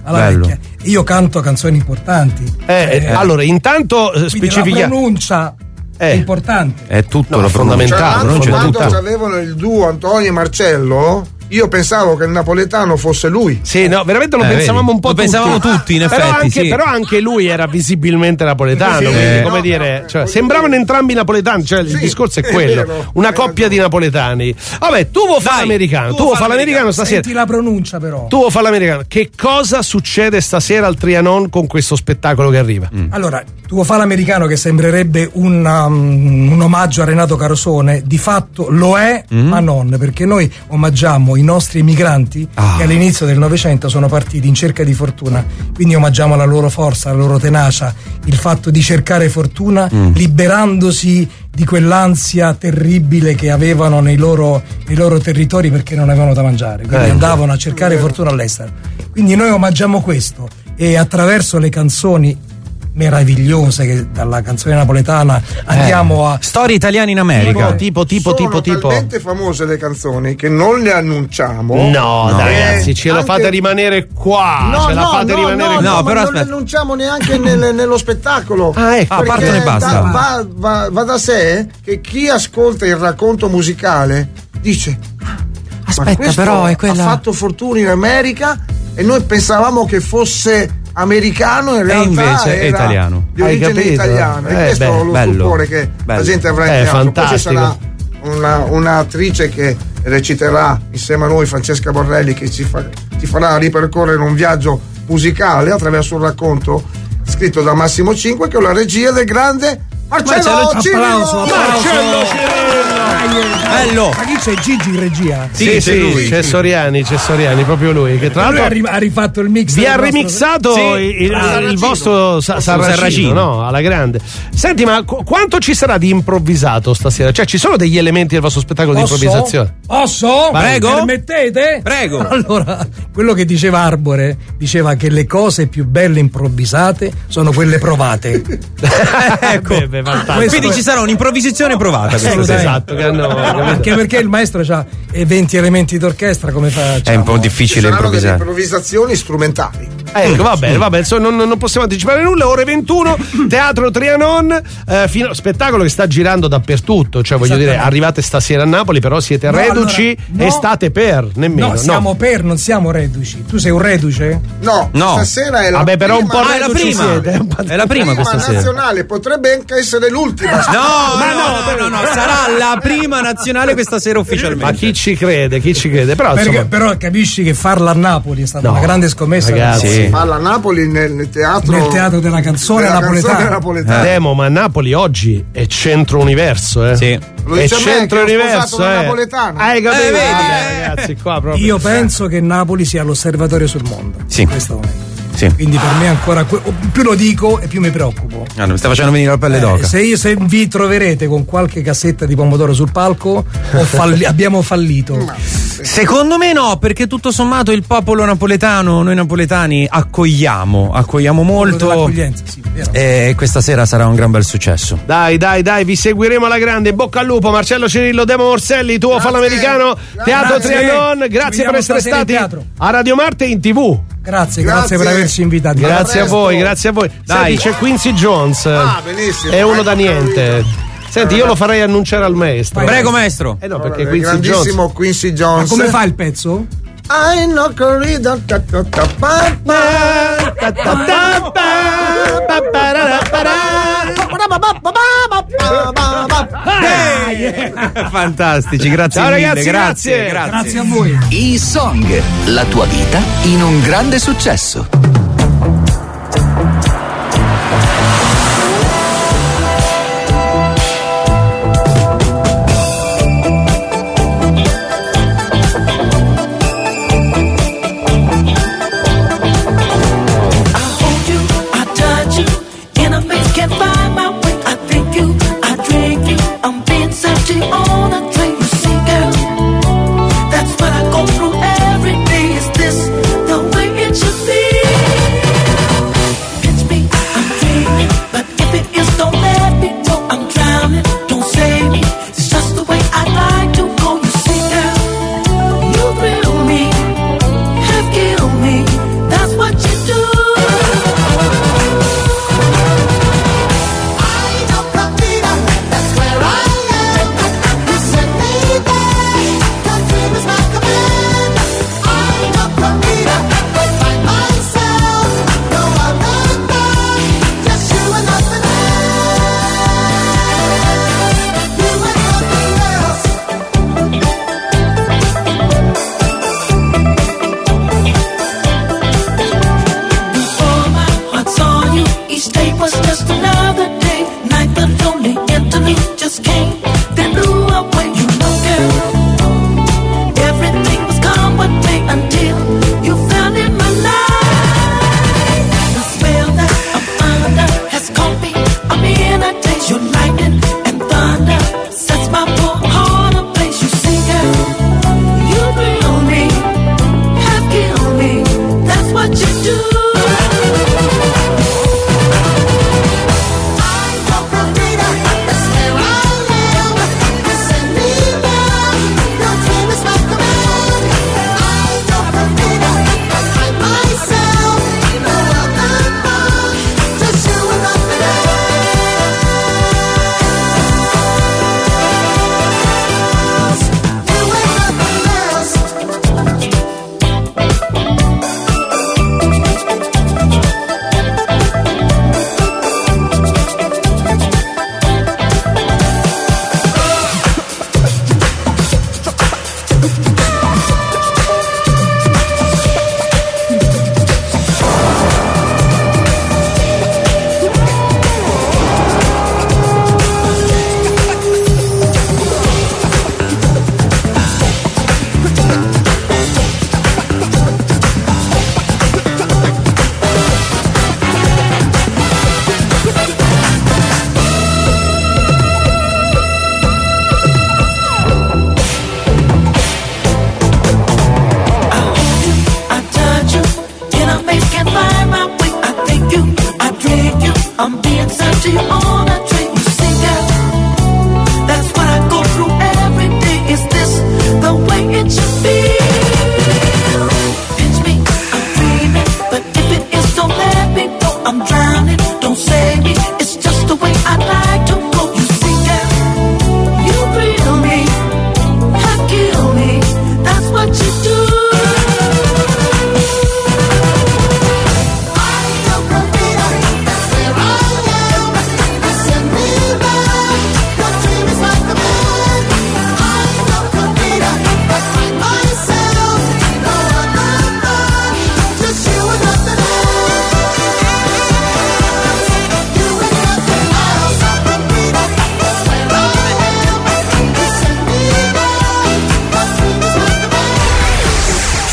Io canto canzoni importanti. Allora, intanto specifichiamo. La pronuncia è importante. È tutto la fondamentale. Quando avevano il duo Antonio e Marcello, io pensavo che il napoletano fosse lui. Sì, no, veramente lo pensavamo un po' tutti. Pensavamo tutti, in effetti. Però anche lui era visibilmente napoletano. Sì, quindi, come dire, cioè, sembravano entrambi napoletani. Cioè, il discorso è quello: una coppia di napoletani. Vabbè, tu vuoi fare l'americano. Tu vuoi fare l'americano stasera. Senti la pronuncia, però. Tu vuoi fare l'americano. Che cosa succede stasera al Trianon con questo spettacolo che arriva? Allora, tu vuoi fare l'americano, che sembrerebbe un omaggio a Renato Carosone, di fatto lo è, ma non, perché noi omaggiamo i nostri emigranti che all'inizio del Novecento sono partiti in cerca di fortuna, quindi omaggiamo la loro forza, la loro tenacia, il fatto di cercare fortuna liberandosi di quell'ansia terribile che avevano nei loro territori perché non avevano da mangiare, quindi andavano a cercare fortuna all'estero. Quindi noi omaggiamo questo e attraverso le canzoni meravigliose che dalla canzone napoletana andiamo a storie italiane in America, tipo talmente famose le canzoni che non le annunciamo. No, ragazzi, ce lo fate rimanere qua, però non le annunciamo neanche nello spettacolo. Partono e basta. Va da sé che chi ascolta il racconto musicale dice: aspetta, però è quella... ha fatto fortuna in America e noi pensavamo che fosse americano, in realtà invece è italiano, di origine italiana, e questo è lo stupore che la gente avrà imparato. Poi ci sarà un'attrice che reciterà insieme a noi, Francesca Borrelli, che ci farà ripercorrere un viaggio musicale attraverso un racconto scritto da Massimo Cinque, che è la regia del grande Marcello Cirillo. Bello. Ma chi c'è? Gigi in regia? Sì, c'è Soriani, proprio lui, che tra l'altro ha rifatto il mix. Vi ha remixato il vostro Sarracino, no? Alla grande. Senti, ma quanto ci sarà di improvvisato stasera? Cioè, ci sono degli elementi del vostro spettacolo di improvvisazione? Posso? Prego? Permettete? Prego. Allora, quello che diceva Arbore diceva che le cose più belle improvvisate sono quelle provate. Ecco. Quindi ci sarà un'improvvisazione provata. Esatto, anche perché il maestro ha 20 elementi d'orchestra, come fa? È un po' difficile improvvisare. Delle improvvisazioni strumentali. Ecco, va bene, non possiamo anticipare nulla. Ore 21, Teatro Trianon, spettacolo che sta girando dappertutto, cioè voglio dire, arrivate stasera a Napoli, però siete reduci e state per nemmeno. No, siamo per, non siamo reduci. Tu sei un reduce? No. Stasera è la vabbè, però un po' reduci siete. È la prima questa sera. Nazionale, potrebbe anche essere l'ultima. No, sarà la prima nazionale questa sera ufficialmente. Ma chi ci crede? Però, però capisci che farla a Napoli è stata una grande scommessa. Ragazzi, si parla a Napoli nel teatro della canzone napoletana. Demo, ma Napoli oggi è centro universo, Sì. Lo è dice a me centro che ho universo, sposato una napoletana. Hai capito? Vedi? Ragazzi, qua proprio. Io penso che Napoli sia l'osservatorio sul mondo. Sì. In questo momento. Sì. Quindi per me ancora più lo dico e più mi preoccupo. Mi sta facendo venire la pelle d'oca. Se vi troverete con qualche cassetta di pomodoro sul palco, abbiamo fallito. Secondo me no, perché tutto sommato il popolo napoletano, noi napoletani accogliamo molto. Sì, e questa sera sarà un gran bel successo. Dai, vi seguiremo alla grande. Bocca al lupo, Marcello Cirillo, Demo Morselli, tuo Fallamericano, Teatro Trianon. Grazie per essere stati a Radio Marte in TV. Grazie per averci invitati. Grazie a voi. Dai. Senti, c'è Quincy Jones. Benissimo. È uno da niente. Senti, io lo farei annunciare al maestro. Prego, maestro. No, perché grandissimo Quincy Jones. Ma come fa il pezzo? I know corrido Fantastici, grazie Ciao, mille, ragazzi, grazie. Grazie a voi. E-Song, la tua vita in un grande successo.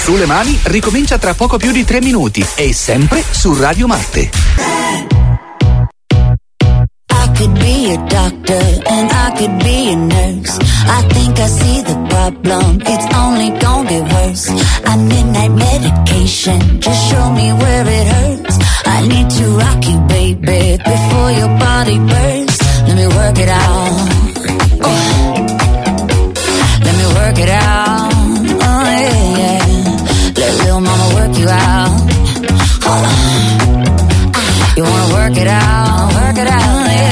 Sulle mani ricomincia tra poco più di 3 minuti e sempre su Radio Marte. I could be a doctor and I could be a nurse. I think I see the problem, it's only gonna get worse. I midnight medication, just show me where it hurts. I need to rock you, baby, before your body bursts. Let me work it out. Let me work it out. Oh yeah, yeah. Let little mama work you out. Hold on. You wanna work it out? Work it out, yeah.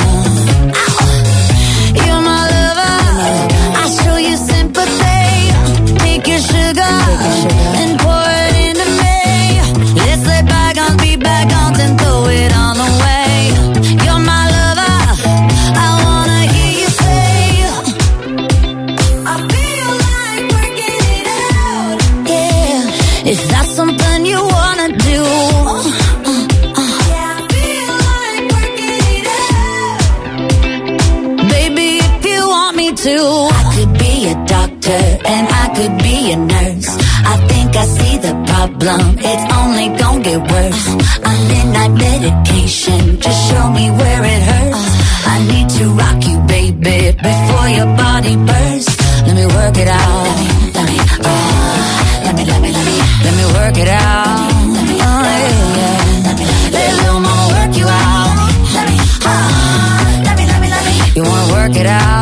And pour it into me. Let's let bygones be bygones and throw it all away. You're my lover, I wanna hear you say, I feel like working it out. Yeah, is that something you wanna do? Yeah, I feel like working it out. Baby, if you want me to, I could be a doctor and I could be a nurse. I think I see the problem, it's only gonna get worse. I'm midnight medication, just show me where it hurts. I need to rock you, baby, before your body bursts. Let me work it out. Let me work it out. Oh yeah, yeah. Let little mama work you out. You wanna work it out?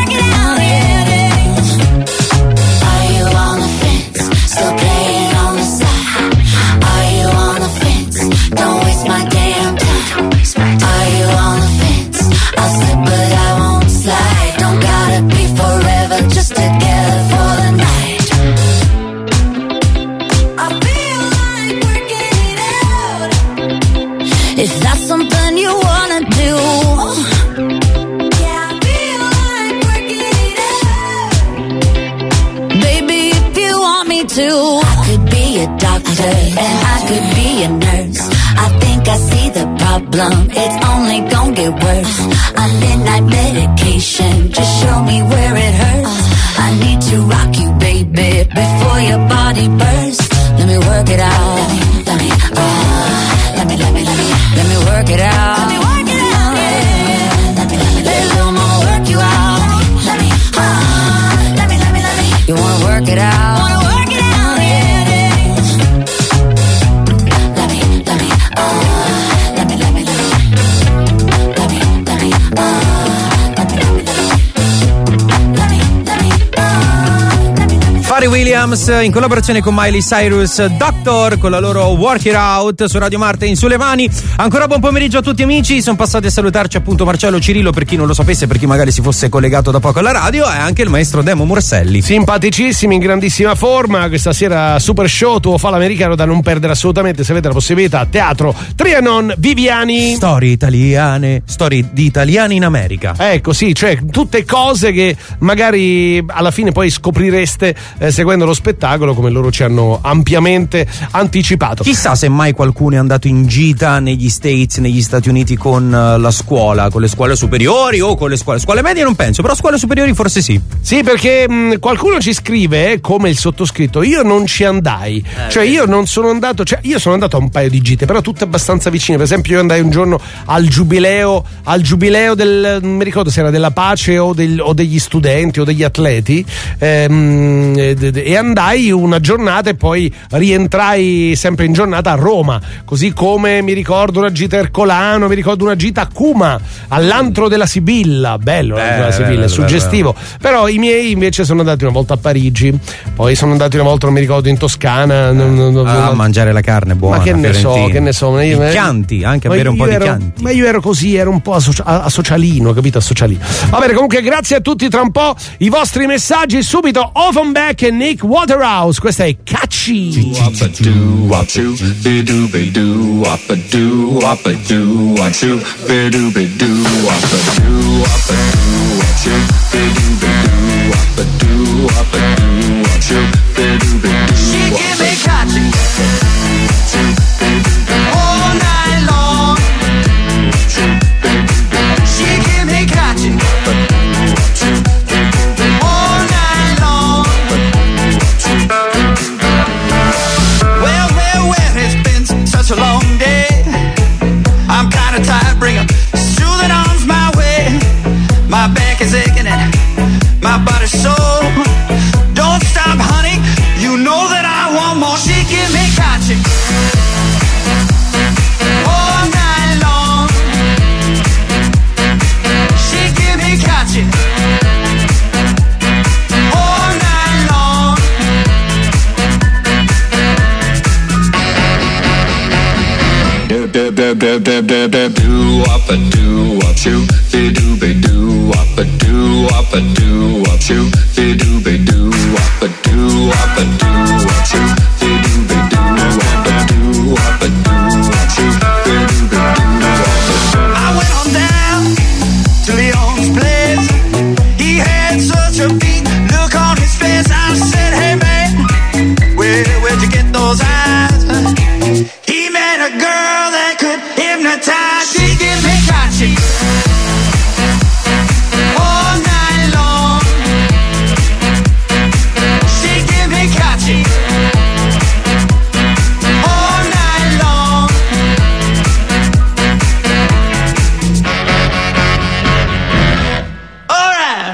Is that something you wanna do? Yeah, I feel like working it out. Baby, if you want me to, I could be a doctor and I could be a nurse. I think I see the problem, it's only gonna get worse. I'm midnight medication, just show me where it hurts. I need to rock you, baby, before your body bursts. Let me work it out. Let me work it out. Let me work it out. Yeah. Let little mama work you out. Let me. You wanna work it out? Wanna work it out? Yeah. Let me. Pharrell Williams in collaborazione con Miley Cyrus, Doctor, con la loro Work It Out su Radio Marte in Sulle Mani. Ancora buon pomeriggio a tutti amici, sono passati a salutarci appunto Marcello Cirillo, per chi non lo sapesse, per chi magari si fosse collegato da poco alla radio, e anche il maestro Demo Morselli. Simpaticissimi, in grandissima forma, questa sera super show, tuo fa l'americano da non perdere assolutamente, se avete la possibilità. Teatro Trianon Viviani. Storie italiane, storie di italiani in America. Ecco, sì, cioè tutte cose che magari alla fine poi scoprireste seguendo lo spettacolo, come loro ci hanno ampiamente anticipato. Chissà se mai qualcuno è andato in gita negli States, negli Stati Uniti con la scuola, con le scuole superiori o con le scuole medie non penso, però scuole superiori forse sì. Sì, perché qualcuno ci scrive, come il sottoscritto, io non ci andai, cioè io non sono andato, cioè io sono andato a un paio di gite, però tutte abbastanza vicine. Per esempio io andai un giorno al giubileo del, non mi ricordo se era della pace o degli studenti o degli atleti, e andai una giornata e poi rientrai sempre in giornata a Roma, così come mi ricordo una gita a Ercolano, mi ricordo una gita a Cuma, all'antro della Sibilla, bello l'antro della Sibilla, è suggestivo. Però i miei invece sono andati una volta a Parigi, poi sono andati una volta, non mi ricordo, in Toscana a mangiare la carne buona. Ma che ne so, i Chianti, anche a bere un po' di Chianti. Ma io ero così, ero un po' a socialino, capito? A socialino. Va bene, comunque grazie a tutti, tra un po' i vostri messaggi, subito Offenbach e Nick Waterhouse, questa è Catchy. She give me catchy all night long. She give me catchy all night long. neck is aching and my body's sore. Don't stop, honey, you know that I want more. She give me kachi all night long. She give me kachi all night long. Do up a do up shoot, be do be do up a do up a do up shoot, be do be do up a do up a do up shoot, be do be do up a do up a do up shoot, be do be do up a. I went on down to Leon's place. He had such a beat look on his face. I said, hey man, where'd you get those eyes? He met a girl that could hypnotize. She give me kachi all night long. She give me kachi all night long. All right.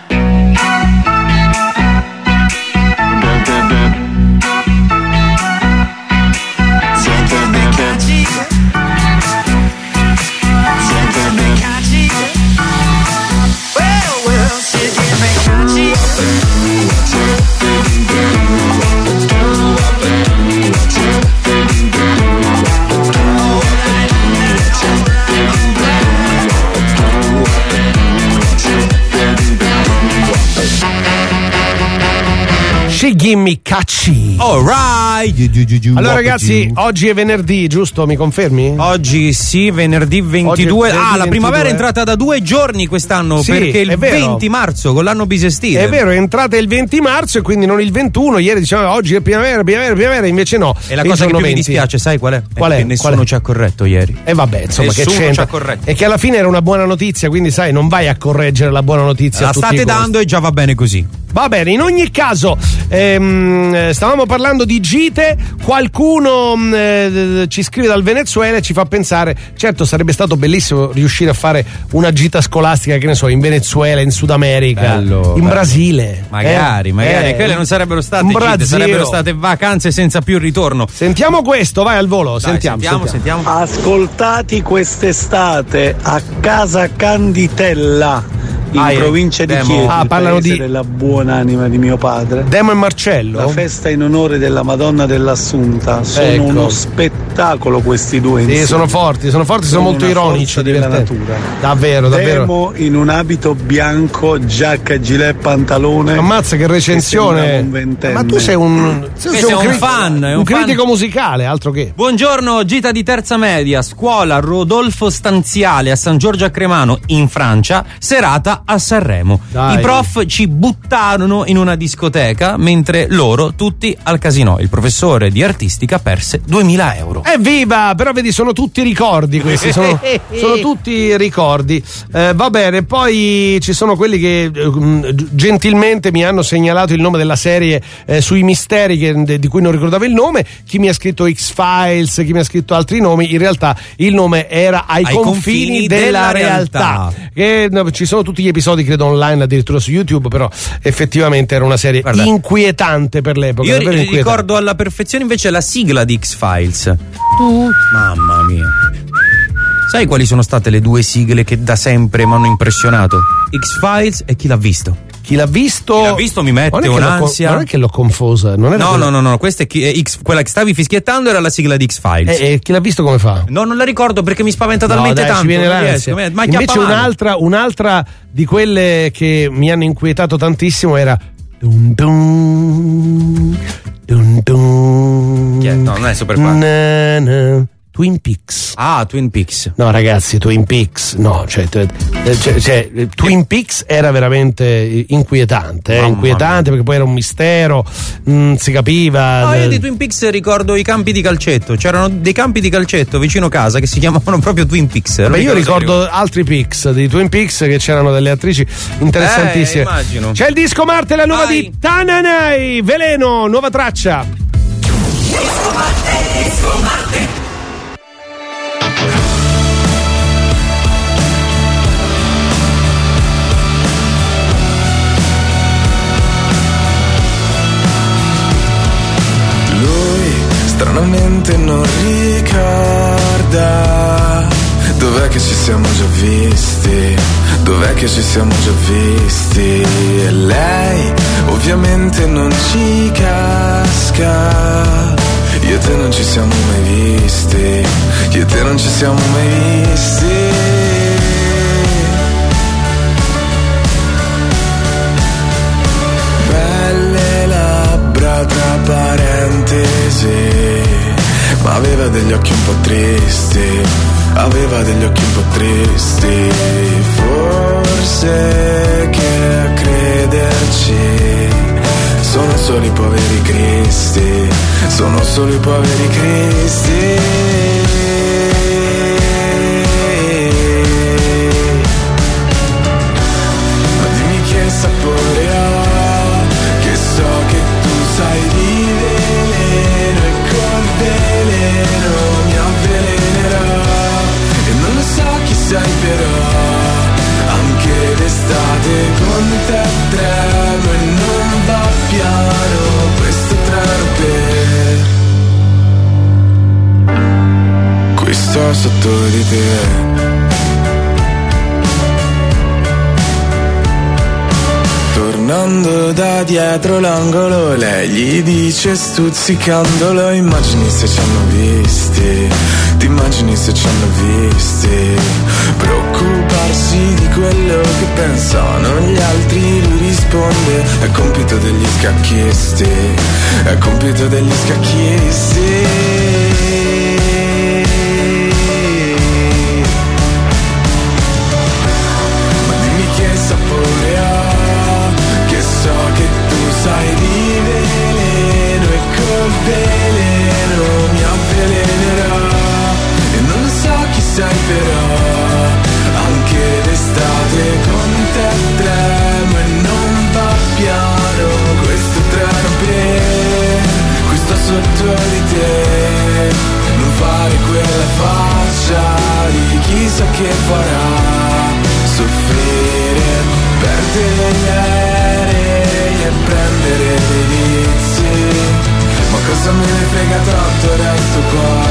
She gimme cacci. Alright. Allora ragazzi, oggi è venerdì, giusto? Mi confermi? Oggi sì, venerdì 22. La primavera è entrata da 2 giorni quest'anno, Sì, perché il è vero. 20 marzo con l'anno bisestile. È vero, è entrata il 20 marzo e quindi non il 21. Ieri dicevamo oggi è primavera, invece no. E la cosa che più mi dispiace, sai qual è? Qual è? Che nessuno ci ha corretto ieri. E vabbè, insomma, che Nessuno c'entra? ci ha corretto. E che alla fine era una buona notizia, quindi sai, non vai a correggere la buona notizia. La a tutti state i costi. dando e già va bene così. Va bene, in ogni caso stavamo parlando di gite, qualcuno ci scrive dal Venezuela e ci fa pensare, certo sarebbe stato bellissimo riuscire a fare una gita scolastica, che ne so, in Venezuela, in Sud America, Bello, in bello. Brasile. Magari, quelle non sarebbero state in gite, Brasile. sarebbero state vacanze senza più ritorno. Sentiamo questo, vai al volo, Dai, sentiamo. Ascoltati quest'estate a casa Canditella in provincia di Chieti, parlano paese di della buonanima di mio padre. Demo e Marcello. La festa in onore della Madonna dell'Assunta. Sono Ecco. uno spettacolo questi due Sì, insieme. sono forti, sono molto una ironici, forza della divertenti. natura. Davvero. Demo in un abito bianco, giacca, gilet, pantalone. Ammazza che recensione. Che sembrava un ventenne. Ma tu sei un fan, un critico musicale, altro che. Buongiorno, gita di terza media, scuola Rodolfo Stanziale a San Giorgio a Cremano in Francia, serata a Sanremo. Dai. I prof ci buttarono in una discoteca mentre loro tutti al casino. Il professore di artistica perse 2.000 euro. Evviva! Però vedi, sono tutti ricordi questi, sono tutti ricordi. Va bene, poi ci sono quelli che gentilmente mi hanno segnalato il nome della serie sui misteri di cui non ricordavo il nome. Chi mi ha scritto X-Files, chi mi ha scritto altri nomi, in realtà il nome era Ai confini della realtà. Ci sono tutti gli episodi, credo, online, addirittura su YouTube, però effettivamente era una serie inquietante per l'epoca. Io davvero inquietante. ricordo alla perfezione invece la sigla di X-Files. Mamma mia. Sai quali sono state le 2 sigle che da sempre mi hanno impressionato? X-Files e Chi l'ha visto. Chi l'ha visto? Chi l'ha visto mi mette un'ansia. Non è che l'ho confusa. Non era No, questa è quella che stavi fischiettando era la sigla di X-Files. E chi l'ha visto come fa? No, non la ricordo perché mi spaventa talmente tanto. Ci viene non l'ansia. riesco. Ma Invece chiappa un'altra di quelle che mi hanno inquietato tantissimo era dun dun, dun dun. No, non è Super 4. Twin Peaks. Ah, Twin Peaks. No, ragazzi, Twin Peaks, no, Twin Peaks era veramente inquietante, perché poi era un mistero, si capiva. No, io di Twin Peaks ricordo i campi di calcetto. C'erano dei campi di calcetto vicino casa che si chiamavano proprio Twin Peaks. Beh, io ricordo altri Peaks di Twin Peaks, che c'erano delle attrici interessantissime. Immagino. C'è il disco Marte, la nuova di Tananai, Veleno, nuova traccia. Disco Marte. la mente non ricorda. Dov'è che ci siamo già visti? Dov'è che ci siamo già visti? E lei ovviamente non ci casca. Io e te non ci siamo mai visti. Io e te non ci siamo mai visti. Belle labbra tra parentesi, ma aveva degli occhi un po' tristi. Aveva degli occhi un po' tristi. Forse che a crederci sono solo i poveri cristi. Sono solo i poveri cristi. Ma dimmi che sapore ha, che so che tu sai di veleno e col veleno mi avvelenerà. E non lo so chi sei però, anche d'estate con te tremo e non va piano questo treno per qui sto sotto di te. Tornando da dietro l'angolo, lei gli dice stuzzicandolo: immagini se ci hanno visti, ti immagini se ci hanno visti. Preoccuparsi di quello che pensano gli altri, lui risponde: è compito degli scacchisti, è compito degli scacchisti. Sai di veleno e col veleno mi avvelenerà. E non lo so chi sei però, anche d'estate con te tremo e non va piano questo treno per qui sto sotto di te. Non fare quella faccia di chissà che farà soffrire, perdere gli aerei e prendere dei vizi, ma cosa me ne frega tanto, resto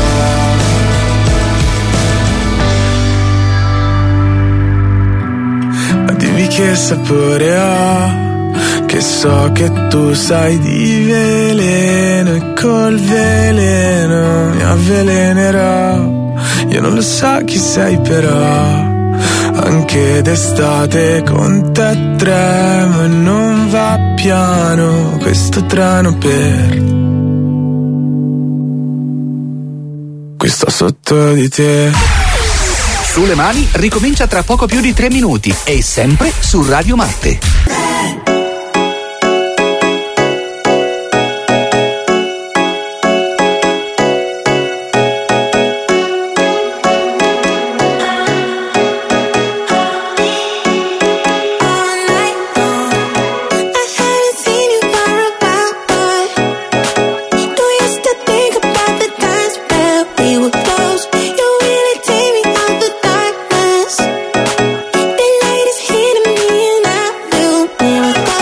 qua. Ma dimmi che sapore ha, che so che tu sai di veleno e col veleno mi avvelenerà. Io non lo so chi sei però, anche d'estate con te tremo e non va piano questo treno per qui sto sotto di te. Sulle mani ricomincia tra poco più di 3 minuti e sempre su Radio Marte. Miracle.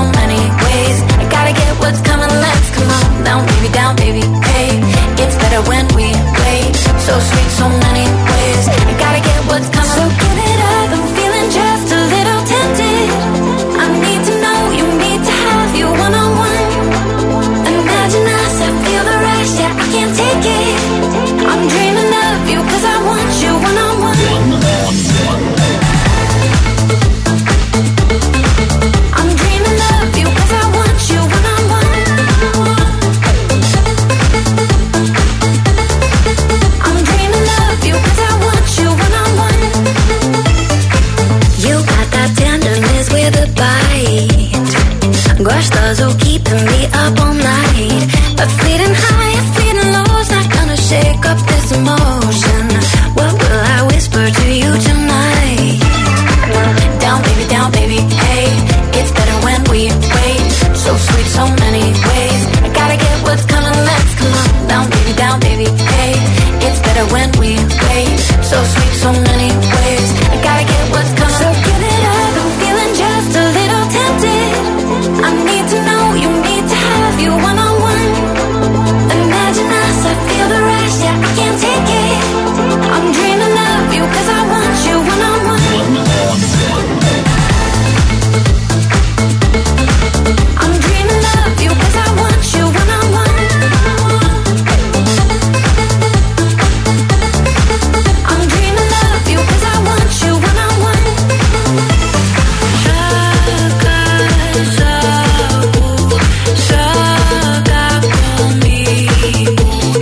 many ways. I gotta get what's coming, let's come on down, baby, hey. It's better when we wait. So sweet, so many ways. I gotta get what's coming. So give it up, I'm feeling just a little tempted. I need to know, you need to have you one-on-one. Imagine us, I feel the rush, yeah, I can't take it. I'm dreaming of you, cause I want you one-on-one. I'm dreaming of you, cause I want you one-on-one. I'm dreaming of you, cause I want you one-on-one. You got that tenderness with a bite. Gostoso, keeping me up all night. A fleeting high, a fleeting low's not gonna shake up this emotion. What will I whisper to you tonight? Down, baby, hey. It's better when we wait. So sweet, so many ways. I gotta get what's coming, let's come on. Down, baby, hey. It's better when we wait. So sweet, so many ways. I gotta get what's coming. So give it up, I'm feeling just a little tempted. I need to know, you need to have you one-on-one. Imagine us, I feel the rush, yeah, I can't take it. I'm dreaming of you, cause I want you one-on-one. I'm dreaming of you, cause I want you one-on-one. I'm dreaming of you, cause I want you one-on-one. Joga comigo,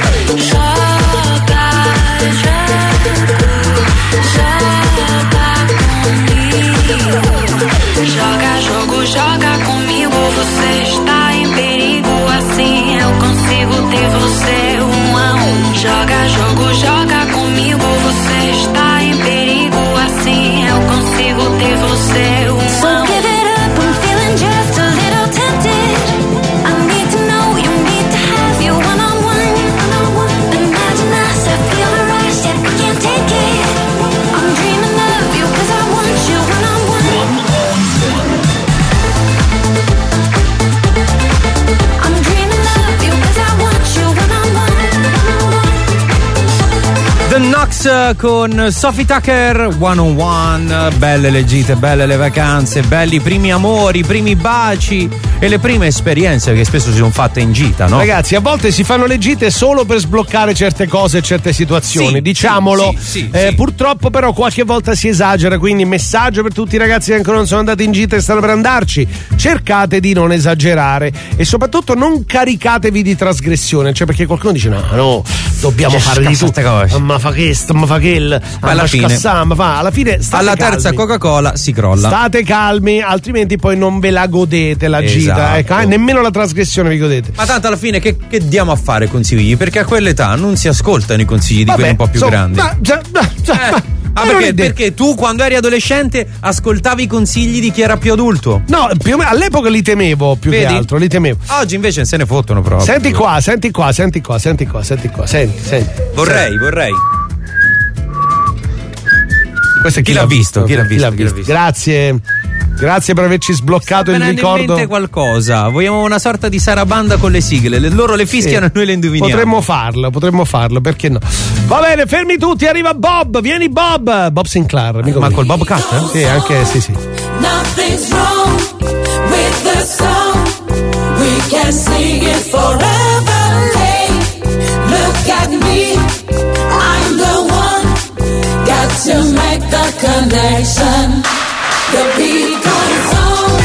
joga jogo, joga comigo. Você está em perigo, assim eu consigo ter você 1-1. Joga jogo, joga comigo. Você está em perigo, assim eu consigo ter você 1-1. So give it up, I'm feeling just a little tempted. I need to know, you need to have you one-on-one. Imagine us, I feel the rush, yeah, I can't take it. I'm dreaming of you, cause I want you one-on-one. I'm dreaming of you, cause I want you one-on-one. The Knox con Sophie Tucker, One on One. Belle le gite, belle le vacanze, belli i primi amori, i primi baci e le prime esperienze che spesso si sono fatte in gita, no? Ragazzi, a volte si fanno le gite solo per sbloccare certe cose e certe situazioni, Sì, diciamolo. sì. Purtroppo però qualche volta si esagera, quindi messaggio per tutti i ragazzi che ancora non sono andati in gita e stanno per andarci: cercate di non esagerare e soprattutto non caricatevi di trasgressione, cioè perché qualcuno dice no, dobbiamo fare di tutto, ma fa questo, ma fa quello, alla fine alla fine state alla calmi. Terza Coca-Cola si crolla. State calmi, altrimenti poi non ve la godete la gita, ecco, nemmeno la trasgressione vi godete. Ma tanto alla fine che diamo a fare consigli? Perché a quell'età non si ascoltano i consigli di quelli un po' più grandi. Perché tu quando eri adolescente ascoltavi i consigli di chi era più adulto? No, più o meno all'epoca li temevo più che altro, li temevo. Oggi invece se ne fottono proprio. Senti qua, senti. Vorrei. Questo è chi l'ha visto. Grazie per averci sbloccato il ricordo. In mente qualcosa. Vogliamo una sorta di sarabanda con le sigle. Loro le fischiano e noi le indoviniamo. Potremmo farlo, perché no? Va bene, fermi tutti, arriva Bob. Vieni Bob Sinclair. Ma col Bobcat? Sì, anche sì. Nothing's wrong with the song. We can sing it forever. Hey, look at me, I'm the one. Got to make the connection. The beat goes on.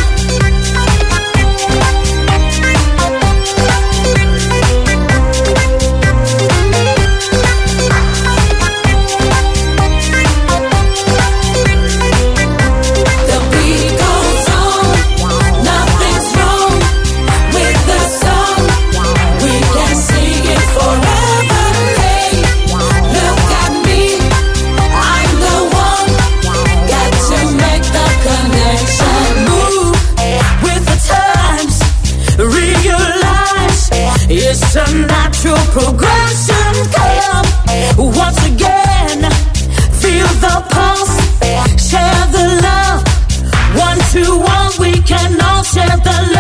The beat goes on. Nothing's wrong with the song. We can sing it forever. Hey, look at me, I'm the one. Got to make the connection. Move with the times. Realize it's a natural progression. Come once again. Feel the pulse. Share the love. 1 to 1, we can all share the love.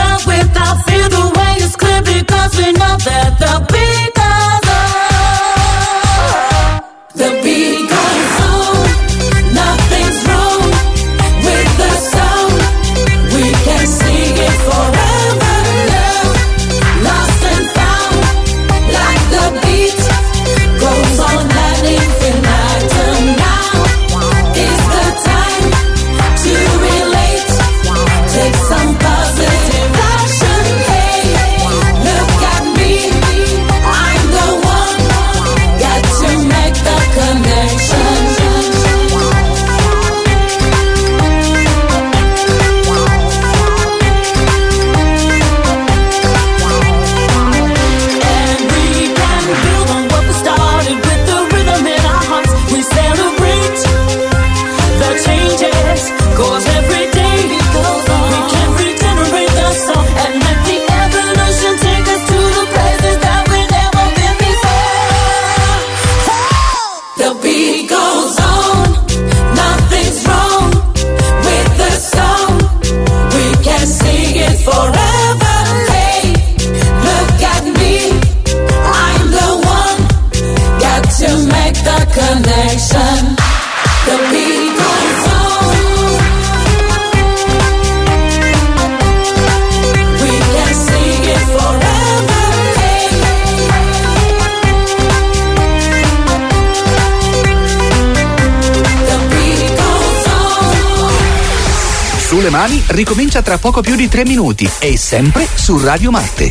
mani ricomincia tra poco più di 3 minuti e sempre su Radio Marte.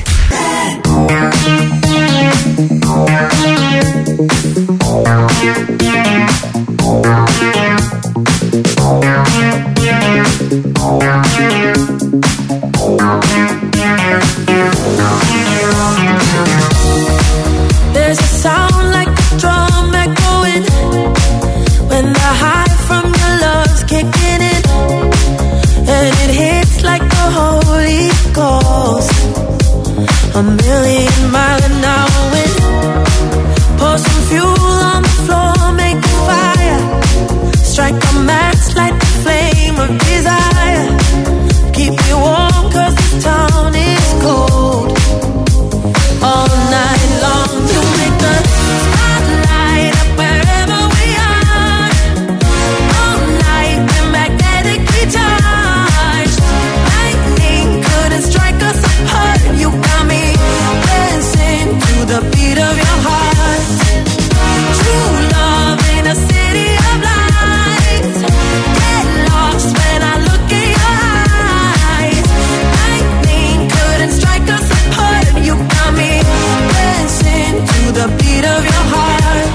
There's a sound like a drum echoing when the high from your love's kicking in, and it hits like the Holy Ghost, a million mile an hour wind. Pour some fuel on the floor, make a fire, strike a match, light the flame of desire. Keep me warm 'cause this town is cold. All night long you make the spotlight up wherever we are. All night we're magnetically charged. Lightning couldn't strike us apart. You got me dancing to the beat of your heart. True love in a city of lights. Get lost when I look in your eyes. Lightning couldn't strike us apart. You got me dancing to the beat of your heart.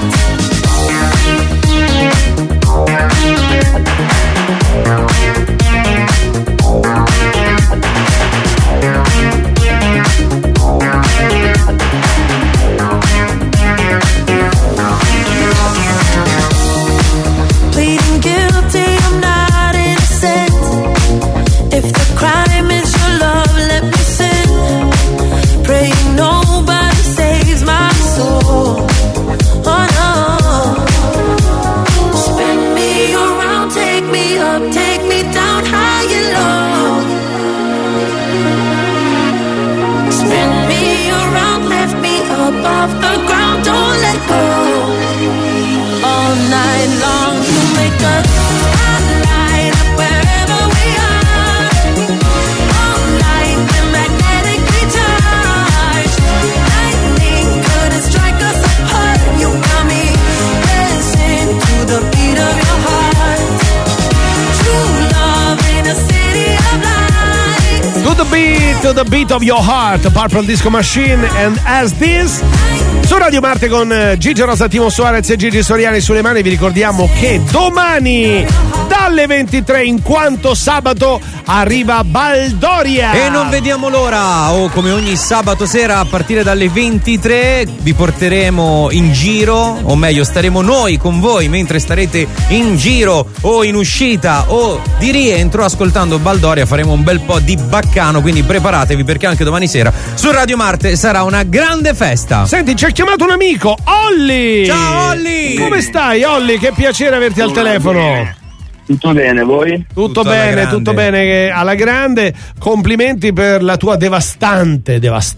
Pleading guilty, I'm not innocent. If the crime is your love, let me sin. Praying nobody saves my soul. Oh no. Spin me around, take me up, take me down high and low. Spin me around, lift me up off the ground, don't let go. All night long you make a spotlight up wherever we are. All night we're magnetically charged. Lightning couldn't strike us apart. You got me dancing to the beat of your heart. True love in a city of lights. To the beat of your heart, Purple Disco Machine and As This. Su Radio Marte con Gigi Rosa, Timo Suarez e Gigi Soriani sulle mani. Vi ricordiamo che domani dalle 23, in quanto sabato, arriva Baldoria e non vediamo l'ora. Come ogni sabato sera a partire dalle 23 vi porteremo in giro, o meglio staremo noi con voi mentre starete in giro o in uscita o di rientro ascoltando Baldoria. Faremo un bel po' di baccano, quindi preparatevi perché anche domani sera su Radio Marte sarà una grande festa. Senti, ci ha chiamato un amico, Olli. Ciao Olli, come stai Olli? Che piacere averti al telefono. Tutto bene, voi? Tutto bene, alla grande. Complimenti per la tua devastante.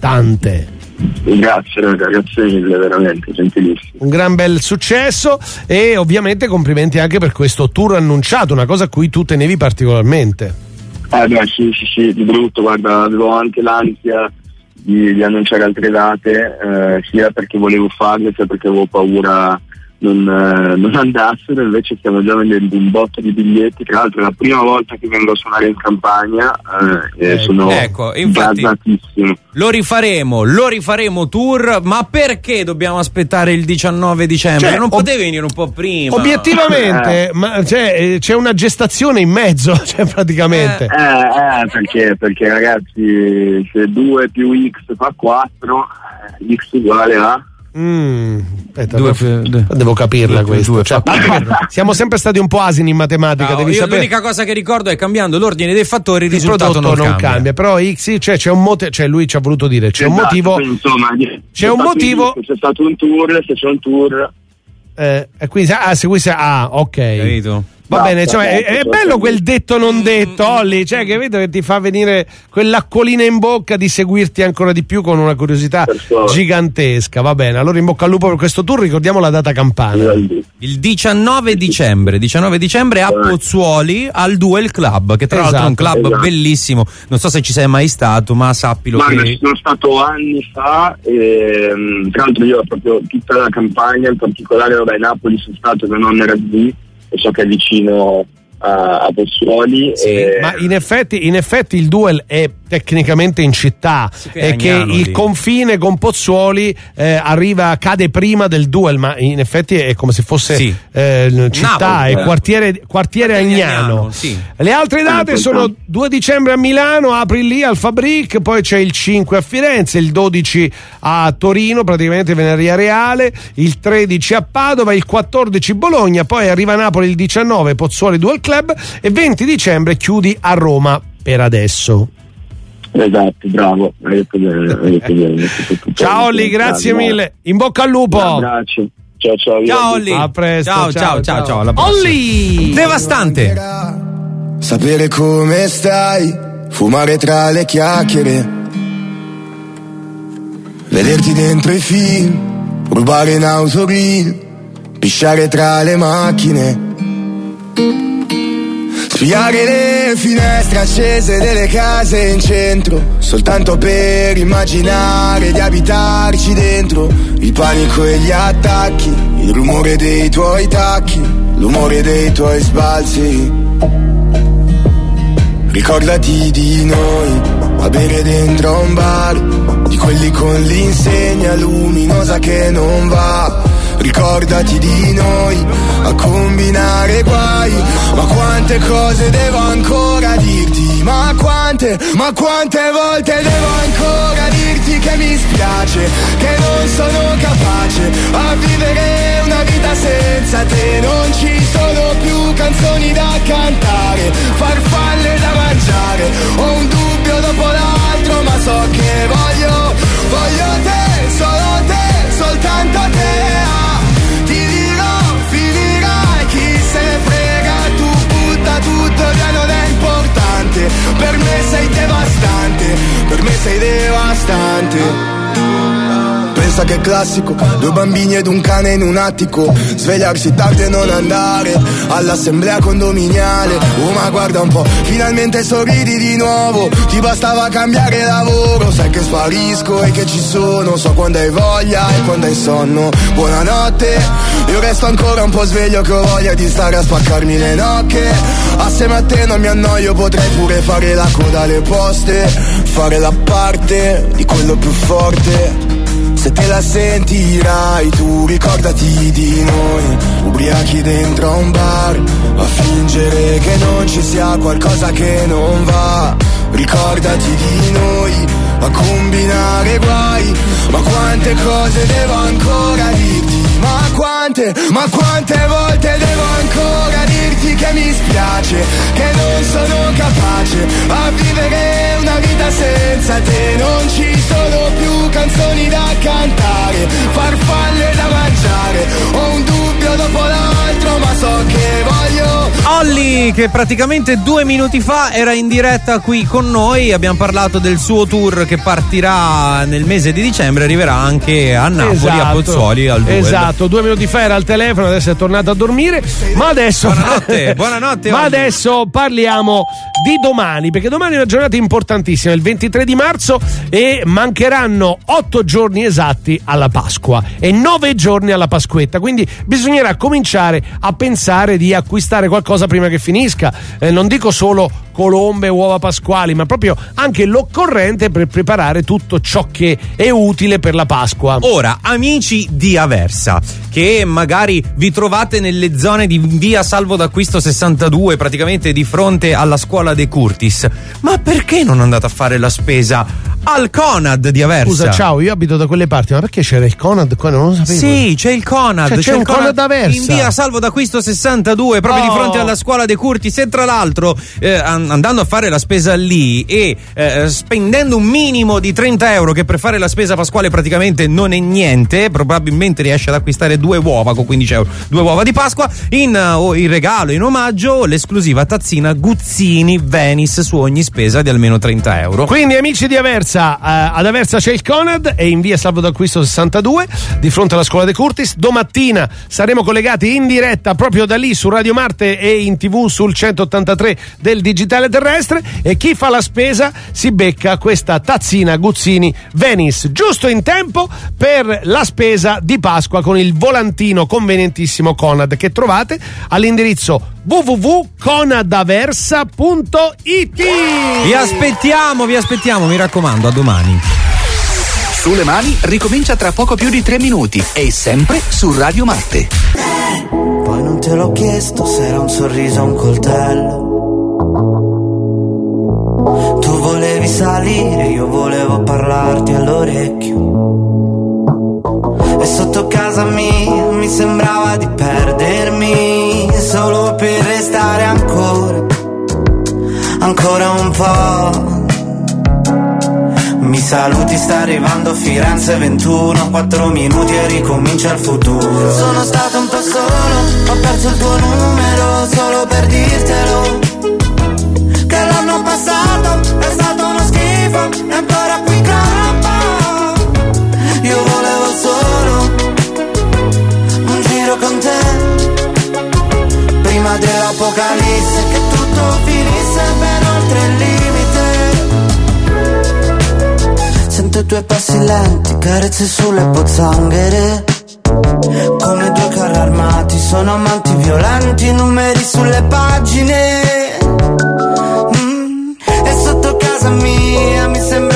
Grazie mille, veramente gentilissimo. Un gran bel successo e ovviamente complimenti anche per questo tour annunciato, una cosa a cui tu tenevi particolarmente. Sì, di brutto, guarda, avevo anche l'ansia di annunciare altre date, sia perché volevo farle, sia perché avevo paura non andassero. Invece stiamo già vendendo un botto di biglietti. Tra l'altro è la prima volta che vengo a suonare in Campania e sono gasatissimo. Lo rifaremo tour, ma perché dobbiamo aspettare il 19 dicembre? Cioè, non potevi venire un po' prima? Obiettivamente, ma c'è una gestazione in mezzo, cioè praticamente. Perché ragazzi, se 2 più X fa 4, X uguale a... Aspetta, devo capirla questa. Cioè, siamo sempre stati un po' asini in matematica. No, devi io sapere. l'unica cosa che ricordo è cambiando l'ordine dei fattori il risultato risultato non cambia. Però X, cioè c'è un motivo, cioè lui ci ha voluto dire c'è un motivo. Insomma, c'è un motivo. C'è stato un tour, se c'è un tour. E quindi ok. Capito? Va bene, cioè è bello quel detto non detto, Olli, cioè che vedo che ti fa venire quell'acquolina in bocca di seguirti ancora di più con una curiosità gigantesca. Va bene, allora in bocca al lupo per questo tour, ricordiamo la data campana. Il 19 dicembre a Pozzuoli al Duel Club, che tra l'altro è un club bellissimo. Non so se ci sei mai stato, ma sappilo che ci sono stato anni fa e tra l'altro io proprio tutta la campagna, in particolare Napoli sono stato, che non era lì, e so che è vicino a Pozzuoli. Ma in effetti il duel è tecnicamente in città, è che il confine con Pozzuoli cade prima del duel, ma in effetti è come se fosse città, Napoli, è quartiere Agnano. Le altre date sono 2 dicembre a Milano, apri lì al Fabric, poi c'è il 5 a Firenze, il 12 a Torino, praticamente Venaria Reale, il 13 a Padova, il 14 Bologna, poi arriva Napoli il 19, Pozzuoli Duel Club, e 20 dicembre chiudi a Roma per adesso. Esatto, bravo, hai detto bene. Ciao Olli, grazie mille, in bocca al lupo. Un abbraccio. Ciao Olli. A presto. Ciao. Alla prossima. Olli! Devastante. Sapere come stai, fumare tra le chiacchiere, vederti dentro i film, rubare in autogrill, pisciare tra le macchine, spiare le finestre accese delle case in centro, soltanto per immaginare di abitarci dentro. Il panico e gli attacchi, il rumore dei tuoi tacchi, l'umore dei tuoi sbalzi. Ricordati di noi a bere dentro un bar, di quelli con l'insegna luminosa che non va. Ricordati di noi a combinare guai, ma quante cose devo ancora dirti, ma quante volte devo ancora dirti che mi spiace, che non sono capace a vivere una vita senza te. Non ci sono più canzoni da cantare, farfalle da mangiare, ho un dubbio dopo l'altro, ma so che voglio te, solo te, soltanto te. Tutto via, non è importante, per me sei devastante, per me sei devastante. Pensa che classico, 2 bambini ed un cane in un attico, svegliarsi tardi e non andare all'assemblea condominiale. Oh ma guarda un po', finalmente sorridi di nuovo, ti bastava cambiare lavoro. Sai che sparisco e che ci sono, so quando hai voglia e quando hai sonno. Buonanotte, io resto ancora un po' sveglio che ho voglia di stare a spaccarmi le nocche. Assieme a te non mi annoio, potrei pure fare la coda alle poste, fare la parte di quello più forte. Se te la sentirai tu, ricordati di noi, ubriachi dentro a un bar, a fingere che non ci sia qualcosa che non va. Ricordati di noi, a combinare guai, ma quante cose devo ancora dirti, ma quante volte devo ancora dirti che mi spiace, che non sono capace a vivere una vita senza te. Non ci sono più canzoni da cantare, farfalle da mangiare, ho un dubbio dopo l'altro, ma so che voglio. Olli, che praticamente 2 minuti fa era in diretta qui con noi, abbiamo parlato del suo tour che partirà nel mese di dicembre, arriverà anche a Napoli, a Pozzuoli al duel. Esatto, 2 minuti fa era al telefono, adesso è tornato a dormire, ma adesso buonanotte ma adesso parliamo di domani, perché domani è una giornata importantissima, il 23 di marzo, e mancheranno 8 giorni esatti alla Pasqua e 9 giorni alla Pasquetta, quindi bisognerà cominciare a pensare di acquistare qualcosa prima che finisca, non dico solo colombe, uova pasquali, ma proprio anche l'occorrente per preparare tutto ciò che è utile per la Pasqua. Ora, amici di Aversa, che magari vi trovate nelle zone di via Salvo d'Acquisto 62, praticamente di fronte alla scuola De Curtis, ma perché non andate a fare la spesa al Conad di Aversa? Scusa, ciao, io abito da quelle parti, ma perché c'era il Conad qua? Non lo sapevo. Sì, c'è il Conad, c'è un Conad Aversa in via Salvo d'Acquisto 62, proprio di fronte alla scuola De Curtis, e tra l'altro andando a fare la spesa lì e spendendo un minimo di 30 euro, che per fare la spesa pasquale praticamente non è niente, probabilmente riesce ad acquistare 2 uova con 15 euro, 2 uova di Pasqua, in regalo, in omaggio, l'esclusiva tazzina Guzzini Venice su ogni spesa di almeno 30 euro. Quindi amici di Aversa, ad Aversa c'è il Conad, è in via Salvo d'Acquisto 62 di fronte alla scuola De Curtis. Domattina saremo collegati in diretta proprio da lì su Radio Marte e in TV sul 183 del digitale terrestre, e chi fa la spesa si becca questa tazzina Guzzini Venice giusto in tempo per la spesa di Pasqua con il volantino convenientissimo Conad, che trovate all'indirizzo www.conadaversa.it. Vi aspettiamo, mi raccomando, a domani. Sulle mani ricomincia tra poco più di 3 minuti e sempre su Radio Marte. Poi non te l'ho chiesto se era un sorriso o un coltello. Tu volevi salire, io volevo parlarti all'orecchio. E sotto casa mia mi sembrava di perdermi, solo per restare ancora un po'. Mi saluti, sta arrivando Firenze 21, 4 minuti e ricomincia il futuro. Sono stato un po' solo, ho perso il tuo numero solo per dirtelo, che l'anno passato è stato uno schifo e ancora qui campo. Io volevo solo un giro con te, prima dell'apocalisse, che tutto finisse ben oltre il limite. Sento i tuoi passi lenti, carezze sulle pozzanghere, come due carri armati, sono amanti violenti, numeri sulle pagine. E sotto casa mia mi sembra